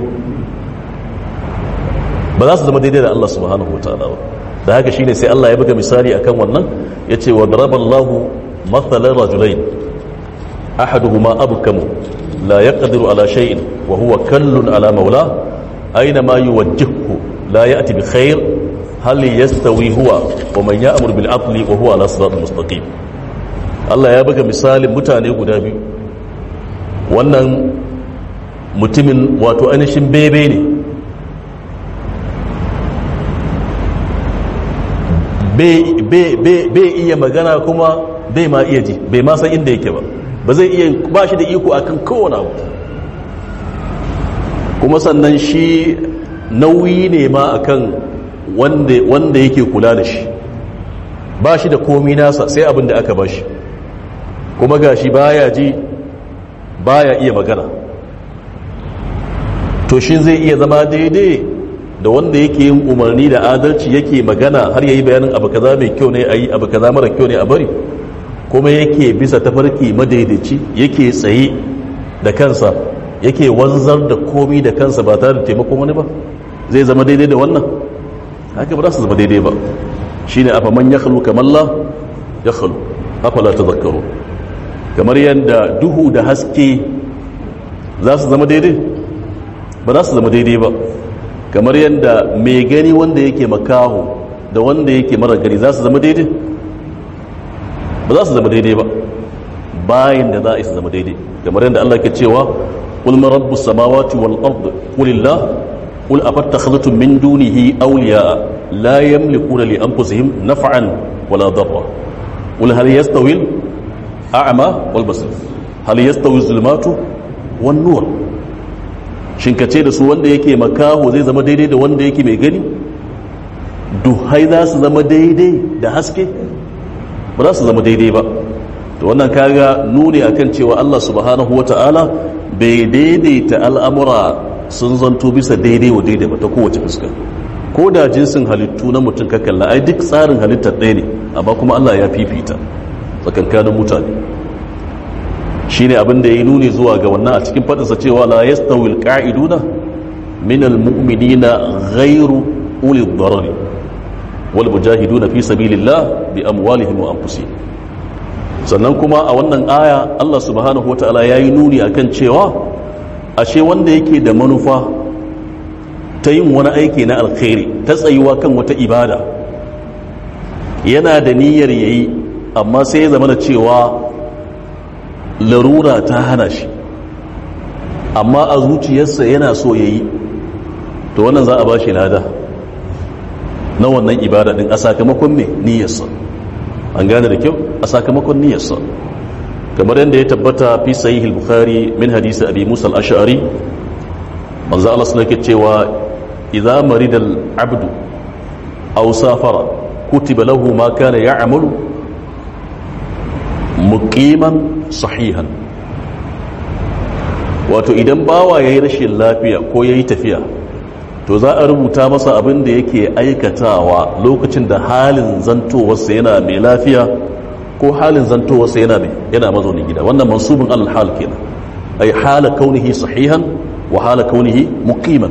ba za su zama daidai da Allah subhanahu wataala ba. da haka shine sai Allah ya buga misali akan wannan, yace wa daraballahu mathalan rajulain ahaduhuma abkamu la yaqdiru ala shay'in wa huwa kallun ala mawla aina ma yuwajjihu la ya'ti bi khair hal yastawi huwa wa man ya'muru bil adli wa huwa ala siratal mustaqim. Allah ya buga misalin mutane guda biyu. wannan mutumin wato ainihin bebe ne, bai iya magana kuma bai ma iya ji, bai ma san inda yake ba zai iya, ba shi da iko akan kowane abu, kuma sannan shi nauyi ne ma akan wanda yake kula da shi, ba shi da komi nasa sai abin da aka ba shi, kuma ga shi baya ji baya iya magana. to shi zai iya zama daidai da wanda yake yin umarni da adalci, yake magana har yayi bayanin abu kaza mai kyau ne ayi, abu kaza mara kyau ne a bari, kuma yake bisa tafarki madaidaici, yake tsaye da kansa, yake wanzar da komi da kansa ba tare da taimakon wani ba? zai zama daidai da wannan? haka ba za su zama daidai ba. shine afaman yakhlu kamalla yakhlu afala tadhakkaru. kamar yadda duhu da haske za su zama daidai, ba za su zama daidai ba. kamar yadda mai gani wanda yake makaho da wanda yake mara gani za su zama daidai, ba za su zama daidai ba. bayan da za a yi su zama daidai, kamar yadda Allah ke cewa qul man rabbus samawati wal ard qulillah qul afattakhadhtum min dunihi awliya la yamlikuna li anfusihim naf'an wala darra qul hal yastawi al-a'ma wal basir hal yastawi az-zulumatu wan nur. shin kace da su wanda yake makaho zai zama daidai da wanda yake mai gani? duhai za su zama daidai da haske? ba za su zama daidai ba. to wannan kaga nuni akan cewa Allah subhanahu wata'ala bai daidaita al'amura sun zanto bisa daidai wa daidai ba ta kowace fuska. ko da jinsin halittu na mutum ka kalla, ai duk tsarin halittar ɗaya ne, amma kuma Allah ya fifita tsakankanin mutane. shine abin da ya nuni zuwa ga wannan a cikin faɗinsa cewa la yastawi alqa'iduna min almu'minina ghayru uli ad-darari wal mujahiduna fi sabilillah bi amwalihim wa anfusihim. sannan kuma a wannan aya Allah subhanahu wataala yayi nuni akan cewa ashe wanda yake da manufa ta yin wani aiki na alkhairi, ta tsayuwa kan wata ibada, yana da niyyar yayi amma sai ya zama da cewa larura ta hana shi, amma a zuciyarsa yana so yayi, to wannan za a ba shi lada na wannan ibada din a sakamakon ne niyyarsa. an gane da kyau, a sakamakon niyyarsa. kamar yadda ya tabbata fi sahih al-bukhari min hadisi abi musa al-ash'ari, manzo Allah sallallahu alaihi cewa idza marida al-abdu aw safara kutiba lahu ma kana ya'malu muqiman sahihan. wato idan bawa yayi rashin lafiya ko yayi tafiya, to za a rubuta masa abin da yake aikatawa lokacin da halin zantowarsa yana mai lafiya ko halin zantowarsa yana mazaunin gida. wannan mansubun al-hal kenan, ay hala kaunihi sahihan wa hala kaunihi muqiman.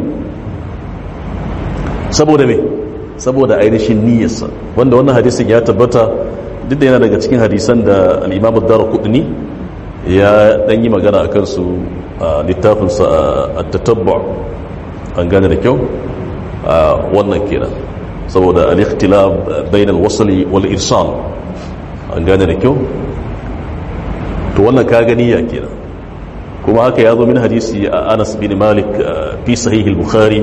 saboda me? saboda ainihin niyyarsa, wanda wannan hadisin ya tabbata, duk da yana daga cikin hadisan da al-Imam ad-Darqutni ya dan yi magana akan su littafinsa at-tatabbu' an gane da kyau wannan kenan saboda al-ikhtilaf bain al-wasl wal irsal an gane da kyau to wannan ka gani ya kenan kuma haka ya zo min hadisi Anas bin Malik fi sahih al-Bukhari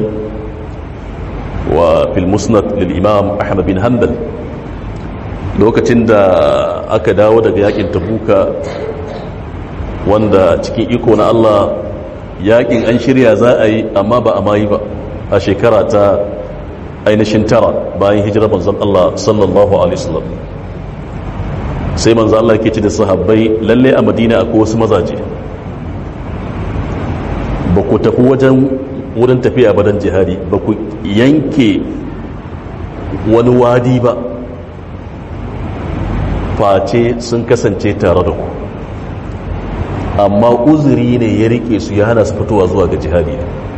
wa fil musnad lil Imam Ahmad bin Hanbal lokacin da aka dawo daga yakin Tabuka wanda cikin iko na Allah yakin an shirya za a yi amma ba a mayi ba a shekara ta ainihin tara bayan hijirar manzon Allah sallallahu alaihi wasallam sai manzon Allah yake ce da sahabbai lalle a Madina akwai wasu mazaje ba ku tafi wurin tafiya ba don jihadi ba ku yanke wani wadi ba face sun kasance tare da ku amma uzuri ne ya rike su ya hana su fitowa zuwa ga jihadi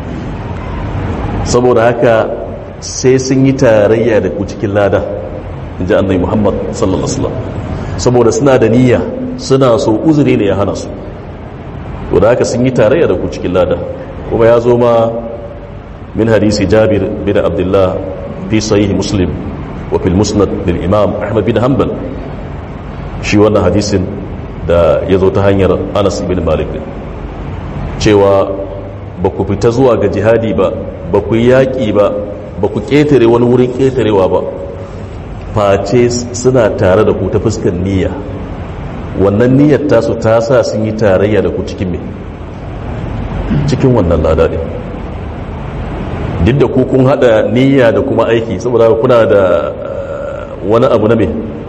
saboda haka sai sun yi tarayya da ku cikin lada in ji annabi Muhammad sallallahu alaihi wasallam saboda suna da niyya suna so uzuri ne ya hana su to da haka sun yi tarayya da ku cikin lada kuma ya zo ma min hadisi Jabir bin Abdullah fi sahih Muslim wa fil musnad lil Imam Ahmad bin Hanbal shi wannan hadisin da ya zo ta hanyar Anas bin Malik cewa ba ku fita zuwa ga jihadi ba ba ku yaƙi ba ba ku ƙetare wani wurin ƙetarewa ba face suna tare da ku ta fuskar niyya wannan niyyar tasu ta sa sun yi tarayya da ku cikin me cikin wannan lada ne duk da ku kun hada niyya da kuma aiki saboda kuna da wani abu na me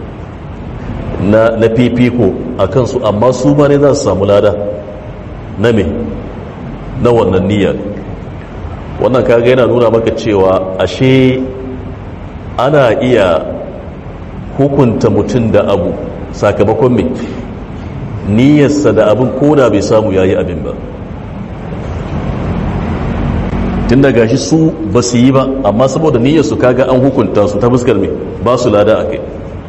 na fifiko a kansu amma su ma ne za su samu lada na me na wannan niyya wannan kaga yana nuna maka cewa ashe ana iya hukunta mutum da abu sakamakon mai niyyarsa da abin koda bai samu yayi abin ba tun da gashi su ba su yi ba amma saboda niyyarsu kaga an hukunta su ta fuskar mai ba su lada a kai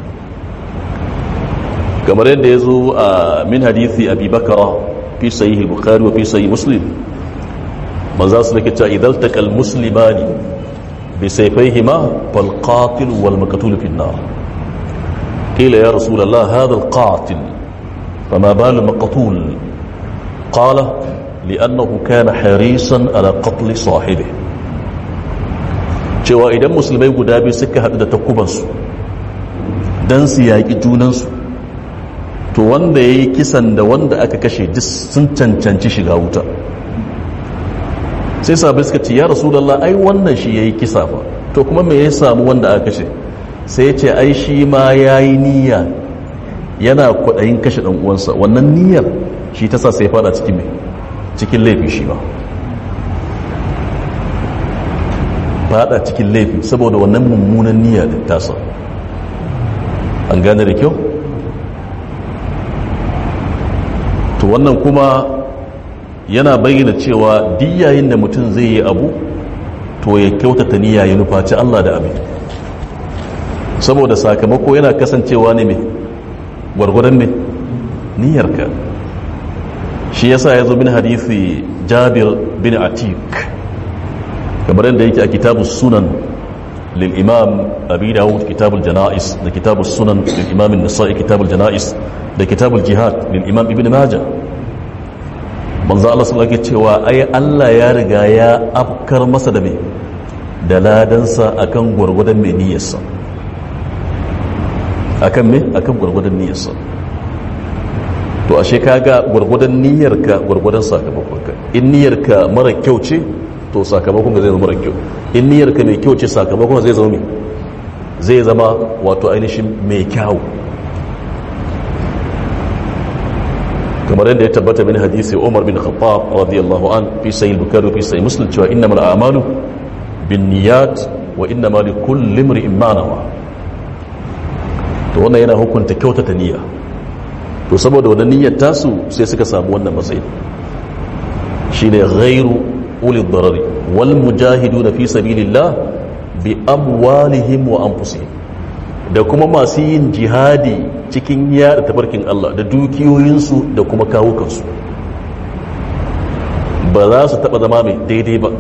kamar yadda ya zo a min hadithi abi bakara fi sahihi bukhari wa fi sahihi muslim manzo su nake cewa idan taqal muslimani bi sayfayhima fal qatil wal maqtul fi an-nar قيل يا رسول الله هذا القاتل فما بال المقتول قال لأنه كان حريصا على قتل صاحبه cewa idan musulmai guda biyu suka haɗu da takubansu don su yaƙi junansu to wanda ya yi kisan da wanda aka kashe duk sun cancanci shiga wuta sai sabai suka ce ya rasulallah ai wannan shi ya yi kisa fa to kuma me ya samu wanda aka kashe sai ce ai shi ma ya yi niyya yana kwaɗayin kashe ɗan'uwansa wannan niyyar shi ta sa sai fada cikin laifi shi ba fada cikin laifi saboda wannan mummunan niyya da tasa an gane da kyau to wannan kuma yana bayyana cewa duk yayin da mutum zai yi abu to ya kyautata niyya ya nufaci Allah da abin saboda sakamako yana kasancewa ne mai gwargwadon mai niyyarka shi yasa ya zo min hadithi Jabir bin Atik kamar yadda yake a kitabus sunan lil imam Abi Dawud kitabul janais da kitabus sunan lil imam an-Nasa'i kitabul janais da kitabul jihad lil imam Ibn Majah manzo Allah sallallahu alaihi cewa ai Allah ya riga ya afkar masa da mai da ladansa akan gwargwadon mai niyyarsa akan me akan gwargwadon niyyarsa to ashe kaga gwargwadon niyyarka gwargwadon sakamakonka in niyyarka mara kyau ce to sakamakon zai zama mara kyau in niyyarka mai kyau ce sakamakon zai zama zai zama wato ainihin mai kyau kamar yadda ya tabbata min hadisi Umar bin Khattab radiyallahu an fi sahih Bukhari fi sahih Muslim cewa innamal a'malu binniyat wa innamal likulli imrin ma nawa to wannan yana hukunta kyautata niyya to saboda wannan niyyar tasu sai suka samu wannan matsayi shine ghairu ulil darari wal mujahiduna fi sabilillah bi amwalihim wa anfusihim da kuma masu yin jihadi cikin yada tabarkin Allah da dukiyoyinsu da kuma kawukansu ba za su taɓa zama mai daidai ba.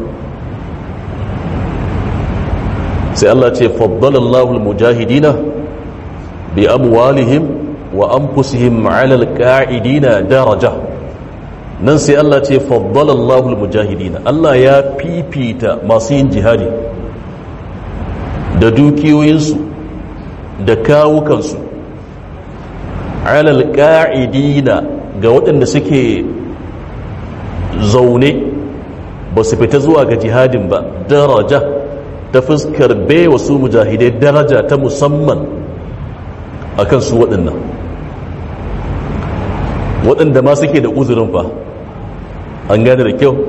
sai Allah ce faddalallahu al-mujahidina bi amwalihim wa anfusihim 'ala al-qa'idina daraja. nan sai Allah ce faddalallahu al-mujahidina, Allah ya fifita masu yin jihadi da dukiyoyinsu da kawukansu 'ala al-qa'idina ga waɗanda suke zaune ba su fita zuwa ga jihadin ba, daraja ta fuskar bai wasu mujahidai daraja ta musamman akan su waɗanda ma suke da uzurin fa, an gane da kyau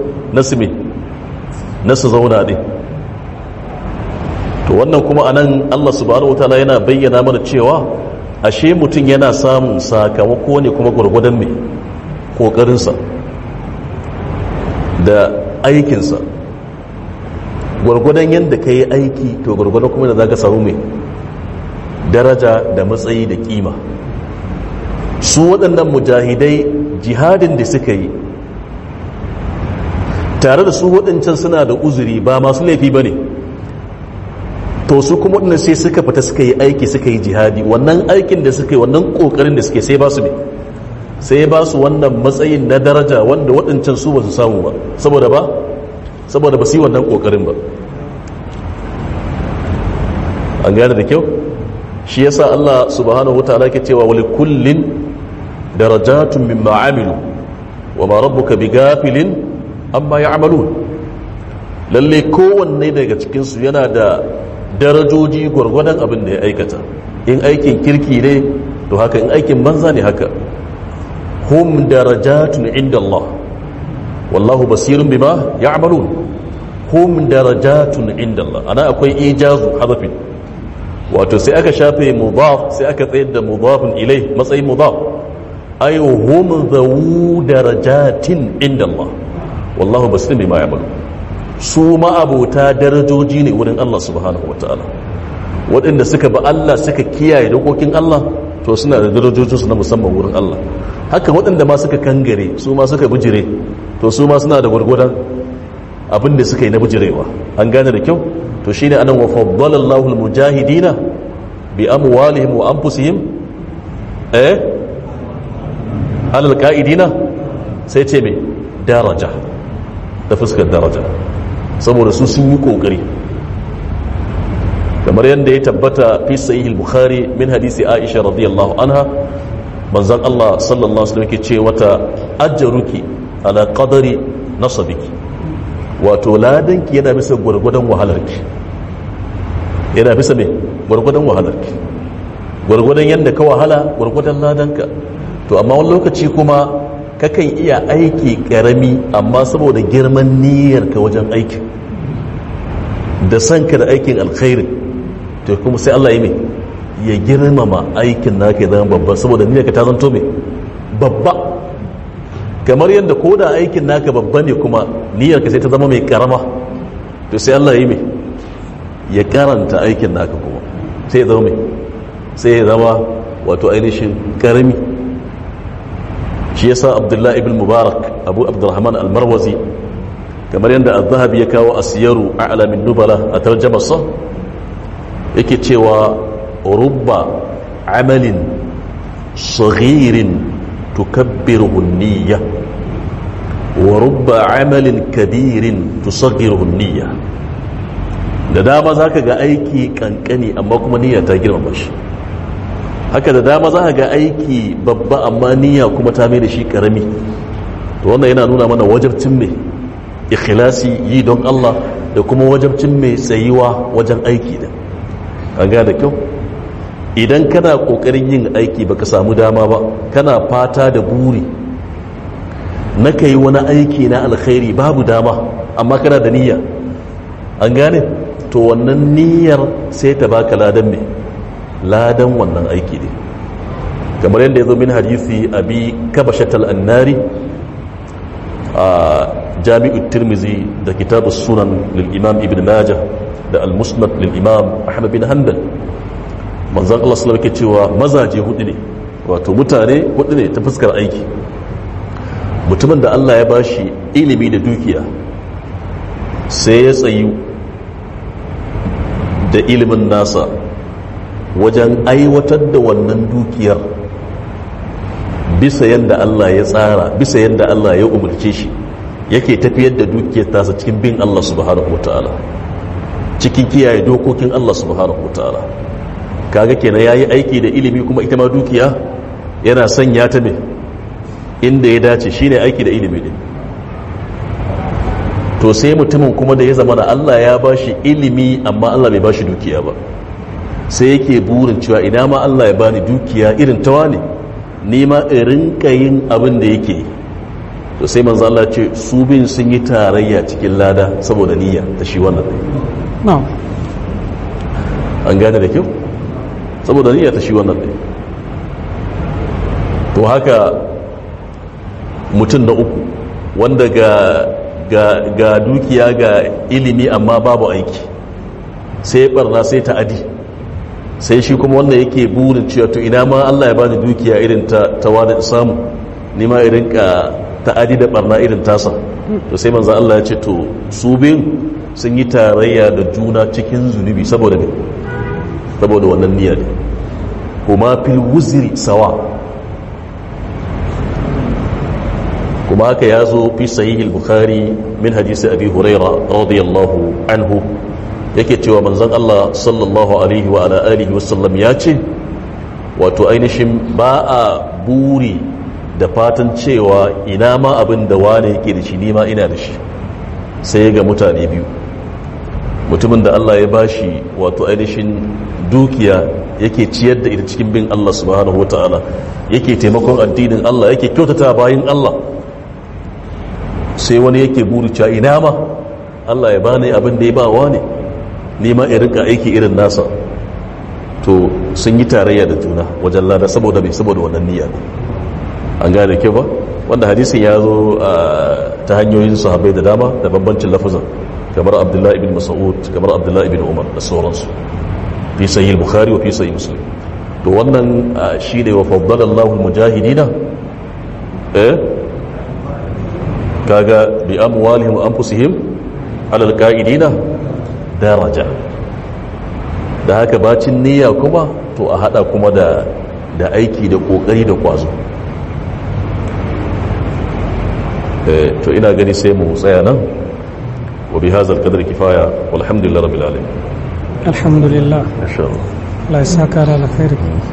na su zauna ɗin. to wannan kuma anan Allah subhanahu wataala yana bayyana mana cewa ashe mutum yana samun sakamako ne kuma gwargwadon mai ƙoƙarinsa da aikinsa. gwargwadon yadda ka yi aiki to gwargwadon kuma da za ka samu mai daraja da matsayi da kima. su waɗannan mujahidai jihadin da suka yi tare da su waɗancan suna da uzuri ba masu laifi ba ne, to su kuma waɗannan sai suka fita suka yi aiki suka yi jihadi. wannan aikin da suka yi, wannan ƙoƙarin da suke sai ba su ne, sai ba su wannan matsayin na daraja wanda waɗancan su ba su samu ba saboda ba su yi wannan ƙoƙarin ba. an gane da kyau. shi yasa Allah subhanahu wataala ke cewa wali kullin darajatun mimma amilu wa ma rabbuka bighafilin amma ya'malun. lalle kowanne daga cikin su yana da darajoji gwargwadon abin da ya aikata. in aikin kirki ne to haka, in aikin banza ne haka. hum darajatun inda Allah wallahu basirun bima ya'malun. hum darajatun inda Allah, ana akwai ijazu hadafin, wato sai aka shafe mudaf sai aka tsayar da mudafin ilai matsayin mudaf. ay hum dhawu darajatin inda Allah wallahu basirun bima ya'malun. su ma'abota darajoji ne wurin Allah subhanahu wataala. waɗanda suka ba Allah suka kiyaye dokokin Allah to suna da darajojinsu na musamman wurin Allah. haka waɗanda ma suka kangare, su ma suka bijire, to su ma suna da gwargwadon abin da suka yi na bijirewa. an gane da kyau. to shine anan wa faddalallahu almujahidina bi amwalihim wa anfusihim alal qa'idina, sai ce me daraja, da fuskar daraja, saboda su sun yi kokari. kamar yadda ya tabbata fi sahih al-bukhari min hadisi aisha radiyallahu anha, manzon Allah sallallahu alaihi wasallam ke ce wata ajruki ala qadari nasabiki, wato ladanki yana bisa gwargwadon wahalarki. yana bisa me gwargwadon wahalarki, gwargwadon yadda ka wahala gwargwadon ladanka. to amma wani lokaci kuma kakan iya aiki karami amma saboda girman niyyarka wajen aikin da sanka da aikin alkhairi, to kuma sai Allah ya girmama aikin naka ya zama babba saboda niyyarka ta zanto me babba. kamar yadda ko da aikin naka babba ne kuma niyyarka sai ta zama mai karama, to sai Allah ya karanta aikin naka kuma sai ya zama sai ya zama wato ainihin karami. shi yasa Abdullahi ibn Mubarak Abu Abdurrahman al-Marwazi, kamar yadda az-Zahabi ya kawo asiyaru a'lamin nubala a tarjamarsa, yake cewa rubba amalin saghirin tukabbiruhu an-niyya wa rubba amalin kabirin tusaghiruhu an-niyya. da dama zaka ga aiki kankani amma kuma niyya ta girmama shi. haka da dama za ga aiki babba amma niyya kuma ta mai da shi karami. to wannan yana nuna mana wajibcin mai ikhlasi, yi don Allah, da kuma wajibcin mai tsayiwa wajen aiki din. an ga da kyau. idan kana kokarin yin aiki baka samu dama ba, kana fata da buri na kai wani aiki na alkhairi babu dama amma kana da niyya, an gane, to wannan niyyar sai ta baka ladan mai ladan wannan aiki ne. kamar yadda ya zo min hadisi abi kabashatal annari a jami'ut tirmizi da kitabus sunan lil imam ibn majah da al-musnad lil imam ahmad bin hanbal, manzon Allah sallallahu alaihi wasallam ke cewa mazaje hudu ne, wato mutane hudu ne ta fuskar aiki. mutumin da Allah ya bashi ilimi da dukiya sai ya tsayu da ilimin nasa wajen aiwatar da wannan dukiyar bisa yadda Allah ya tsara, bisa yadda Allah ya umarce shi, yake tafiyar da dukiyar tasa cikin bin Allah subhanahu wataala, cikin kiyaye dokokin Allah subhanahu wataala. Kaga kenan yayi aiki da ilimi, kuma ita ma dukiya yana sanya ta ne inda ya dace, shine aiki da ilimi din. To sai mutumin kuma da ya zama da Allah ya bashi ilimi amma Allah bai bashi dukiya ba, sai yake burin cewa ina ma Allah ya bani dukiya irin tawa ne, ni ma irin yin abin da yake. To sai manzo Allah ce su bin sun yi tarayya cikin lada saboda niyya ta shi wannan. na'am An gane da kyau, saboda niyya ta shi wannan ne. To haka mutum na uku wanda ga dukiya ga ilimi amma babu aiki, sai barna sai ta'adi, sai shi kuma wanda yake burin cewa to ina ma Allah ya bani dukiya irin ta wani samu, ni ma irin ka ta'adi da barna irin tasa. To sai manzo Allah ya ce to su biyun sun yi tarayya da juna cikin zunubi saboda wannan niyya ne. kuma fil wuzri sawa, kuma haka ya zo fi sahih al-bukhari min hadisi abi huraira radiyallahu anhu, yake cewa manzon Allah sallallahu alaihi wa ala alihi wasallam ya ce, wato ainihin ba a buri da fatan cewa ina ma abin da wane yake da shi nima ina da shi, sai ga mutane biyu. Mutumin da Allah ya bashi wato ainihin dukiya, yake ciyar da ita cikin bin Allah subhanahu wataala, yake taimakon addinin Allah, yake kyautata bayin Allah, sai wani yake buri cewa ina ma Allah ya bani abin da ya ba wani, nima in rinka aiki irin nasa. To sun yi tarayya da juna wajen lada saboda wannan niyya ne. An gane ke ba, wanda hadisin ya zo ta hanyoyin sahabbai da dama da bambancin lafazan, kamar Abdullah ibn Mas'ud, kamar Abdullah ibn Umar da sauransu, fi sahih al-Bukhari wa fi sahih Muslim. To wannan shine wa faddala Allahu al-mujahidina kaga bi amwalihim wa anfusihim ala al-qa'idina daraja. Da haka bacin niyya kuma to a hada kuma da aiki da kokari da kwazo. To ina gani sai mu tsaya nan, wa bi hadha al-qadri kifaya, walhamdulillahi rabbil alamin. alhamdulillah, insha Allah. Allah ya saka da alkhairi.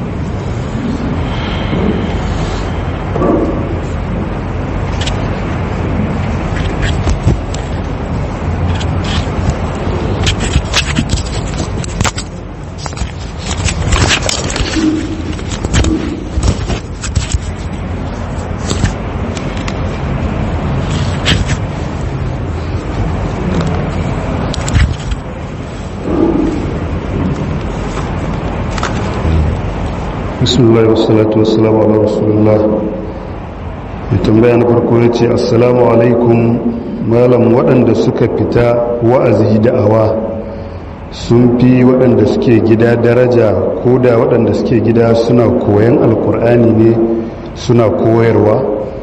bismillah wassalatu wassalamu ala rasulullah. mai tambaya na farko ya ce assalamu alaikum malam, waɗanda suka fita wa'azi da'awa sun fi waɗanda suke gida daraja, ko da waɗanda suke gida suna koyan alkur'ani ne suna koyarwa?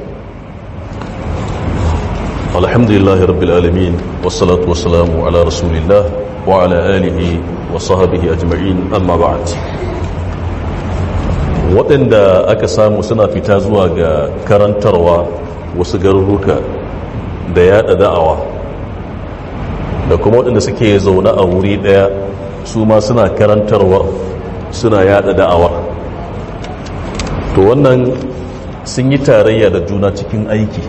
alhamdulillahi rabbil alamin, wassalatu wassalamu ala rasulillah wa ala alihi wa sahbihi ajma'in, amma ba'd. waɗanda aka samu suna fita zuwa ga karantarwa wasu garuruka da yada da'awa, da kuma waɗanda suke zaune a wuri ɗaya su ma suna karantarwa suna yada da'awa, to wannan sun yi tarayya da juna cikin aiki.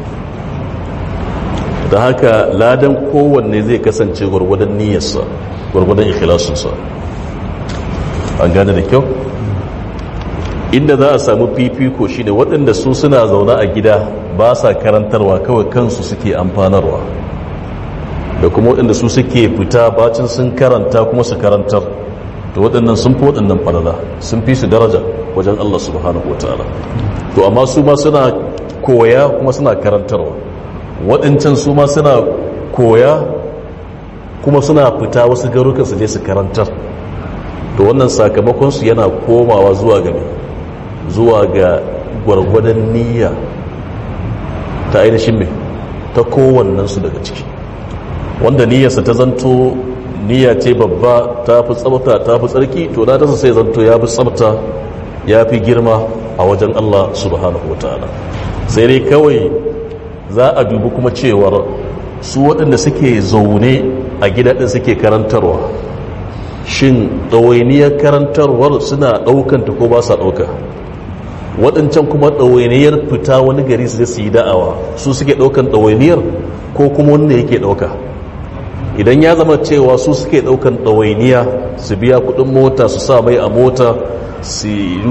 Da haka ladan kowanne zai kasance gwargwadon niyyarsa, gwargwadon ikhlasinsa. An gane da kyau? Inda za a samu fifiko shi ne waɗanda su suna zaune a gida ba sa karantarwa, kawai kansu suke amfanarwa, da kuma waɗanda su suke fita bacin sun karanta kuma su karantar, to waɗannan sun fi waɗannan falala, sun fi su daraja wajen Allah subhanahu wa ta'ala. To amma su ma suna koya kuma suna karantarwa, waɗancan su ma suna koya kuma suna fita wasu garukan su je su karantar, to wannan sakamakonsu yana komawa zuwa ga gwargwadon niyya ta ainihin mai ta kowannensu daga ciki, wanda niyyarsa ta zanto niyya ce babba, ta fi tsabta, ta fi tsarki, to na tasa sai zanto ya fi tsabta, ya fi girma a wajen Allah subhanahu wa ta'ala. sai dai kawai za a dubi kuma cewar su waɗanda suke zaune a gidaɗin suke karantarwa, shin ɗawainiyar karantarwar suna ɗaukanta ko ba sa ɗauka, waɗancan kuma ɗawainiyar fita wani gari su yi da'awa su suke ɗaukan ɗawainiyar ko kuma wanda yake ɗauka. Idan ya zama cewa su suke ɗaukan ɗawainiya, su biya kuɗin mota, su sa mai a mota, su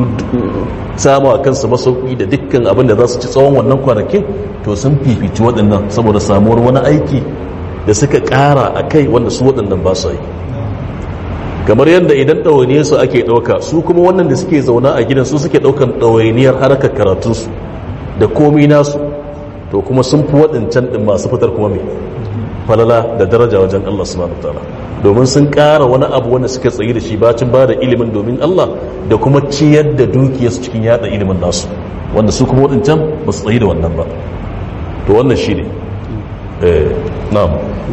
samu a kansu masauki da dukkan abin da za su ci tsawon wannan kwanakin, to sun fifici waɗannan saboda samuwar wani aiki da suka ƙara a kai wanda su waɗannan ba su yi. Kamar yadda idan ɗawainiyarsu ake ɗauka, su kuma wannan da suke zauna a gidan su suke ɗaukan ɗawainiyar harkar karatunsu da komi nasu, to kuma sun fi waɗancan ɗin masu fitar kuma mai falala da daraja wajen Allah subhanahu wa ta'ala, domin sun ƙara wani abu wanda suka tsayi da shi bacin ba da ilimin domin Allah da kuma ciyar da dukiyarsu cikin yada ilimin nasu, wanda su kuma waɗancan ba su tsayi da wannan ba. To wannan shi ne na'am.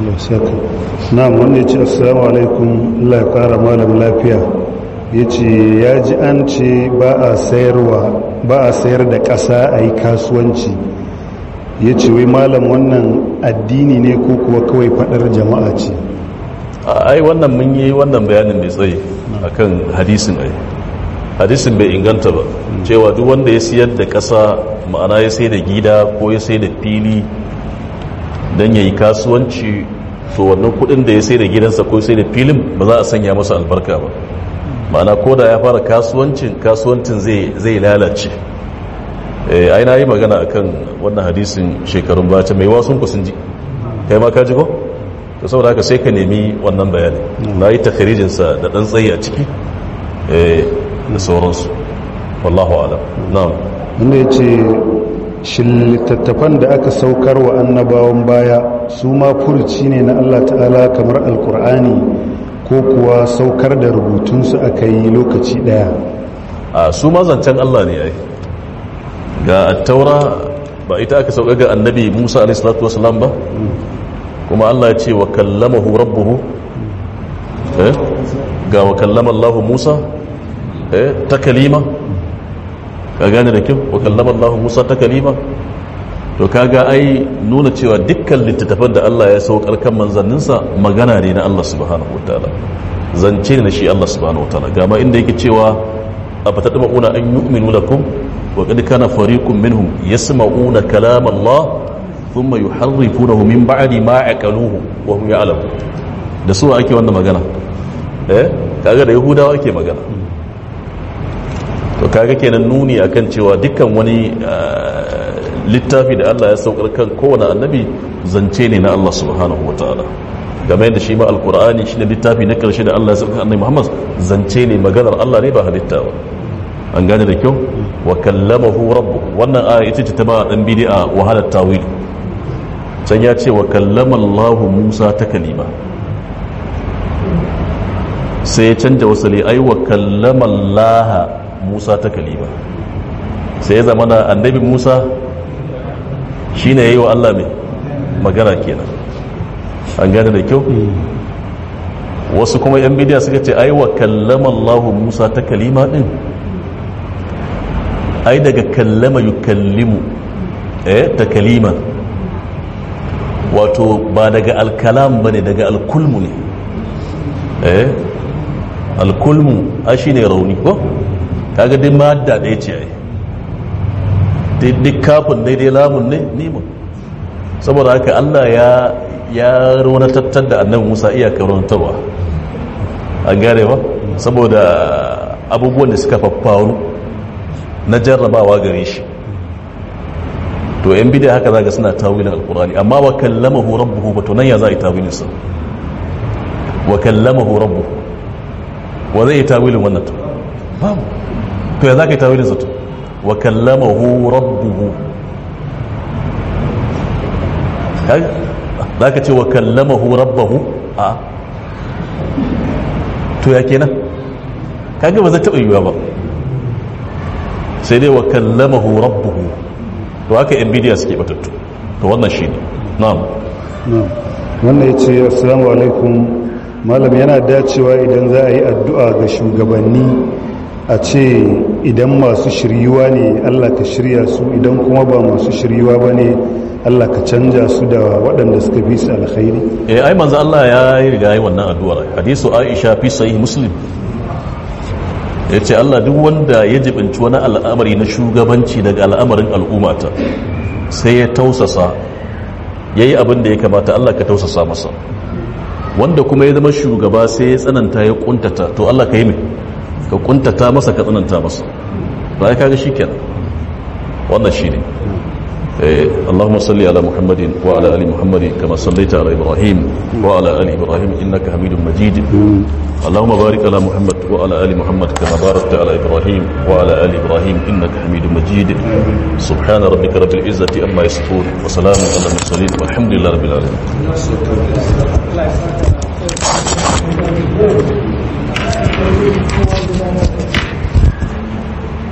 Na'am, wanda ya ce assalamu alaikum, Allah ya kara malam lafiya. Ya ce ya ji an ce ba a sayar da ƙasa a yi kasuwanci. Ya ce wai malam wannan addini ne ko kuwa kawai faɗar jama'a ce? Ai wannan mun yi wannan bayanin mai tsaye akan hadisin. Hadisin bai inganta ba cewa duk wanda ya siyar da ƙasa, ma'ana ya sai da gida ko ya sai da fili don ya yi kasuwanci, to wannan kudin da ya sai da gidansa ko sai da filin ba za a sanya masa albarka ba. Ma'ana ko da ya fara kasuwancin zai lalace. Ai na yi magana akan wannan hadisin shekarun bata, mai wasun ku sun ji, kai ma ka ji ko? To saboda haka sai ka nemi wannan bayani, na yi takharijinsa da ɗan tsayi a ciki da sauransu, wallahu alam. Na'am. Wanda ya ce shin littattafan da aka saukar wa annabawan baya su ma furuci ne na Allah ta'ala kamar alkur'ani, ko kuwa saukar da rubutunsu aka yi lokaci daya? A su ma zancen Allah ne ai. Ga attaura ba ita aka sauka ga annabi Musa alaihi salatu wasalam ba, kuma Allah ya ce wa kallamahu rabbuhu, ga wa kallama Allah Musa ta kalima, ka gane da kyau, wa kallama Allah Musa ta kalima. To kaga ai nuna cewa dukkan littattafan da Allah ya saukar kan manzanninsa magana ne na Allah subhanahu wataala, zance ne na shi Allah subhanahu wataala. Ga ma inda yake cewa afatadma'una an yu'minu lakum wa qad kana fariqun minhum yasma'una kalam Allah thumma yuharrifunahu min ba'di ma aqaluhu wa hum ya'lamun. Da su ake wannan magana, kaga da Yahudawa ake magana. To kaga kenan nuni akan cewa dukkan wani littafi da Allah ya saukar kan kowane annabi zance ne na Allah subhanahu wataala. Game da shi ma alqur'ani shine littafi na karshe da Allah ya saukar annabi Muhammad, zance ne, maganar Allah ne ba halitta ba. An gane da kyau. Wa kallamahu rabbuhu, wannan aya ita ce ta ba dan bid'a wahalar tawil. Can ya ce wa kallama Allah Musa ta kalima, sai ya canja wasali, ai wa kallama Allah Musa ta kalima, sai ya zama na annabi Musa shi ne ya yi wa Allah mai magana kenan. An gane da kyau. Wasu kuma yan bidiya suka ce ai wa kallama Allah Musa ta kalima din, ai daga kallama yukallimu ta kalima, wato ba daga alkalam ba ne, daga alkulmu ne. Alkulmu a shi ne rauni ko? Kaga dai madda ɗaya ce ai, duk kafin daidai lamun ne nimun. Saboda haka Allah ya raunatattar da annabi Musa iyakar raunatarwa. An gane ba? Saboda abubuwan da suka faffaru na jarrabawa gare shi. To yan bidai haka zaga suna tawilin alkurani, amma wa kallamahu rabbuhu ba, to nan ya za a yi tawilin sa? Wa kallamahu rabbuhu, wa zai yi tawilin wannan to? Babu. To ya za ka yi tawilin sa to? Wa kallamahu rabbuhu, za ka ce wa kallamahu rabbahu? A to ya kenan? Kaga ba zai taɓa yiwuwa ba, sai dai wa kallamahu rabbuhu. To haka yan bidiya suke batattu, to wannan shi ne na'am wannan ya ce assalamu alaikum malam, yana dacewa idan za a yi addu'a ga shugabanni a ce idan masu shiryuwa ne Allah ka shirya su, idan kuma ba masu shiryuwa ba ne Allah ka canja su da waɗanda suka fi su alkhairi? ai manzo Allah ya yi riga yi wannan addu'ar. Hadisu Aisha fi sahih Muslim yace Allah duk wanda ya jibinci wani al'amari na shugabanci daga al'amarin al'ummata sai ya tausasa yayi abin da ya kamata, Allah ka tausasa masa. Wanda kuma ya zama shugaba sai ya tsananta ya kuntata, to Allah ka yi mai ka kuntata masa ka tsananta masa. ba ya kaga shikenan wannan shine. اللهم صل على محمد وعلى ال محمد كما صليت على ابراهيم وعلى ال ابراهيم انك حميد مجيد. اللهم بارك على محمد وعلى ال محمد كما باركت على ابراهيم وعلى ال ابراهيم انك حميد مجيد. سبحان ربك رب العزه عما يصفون وسلام على المرسلين والحمد لله رب العالمين.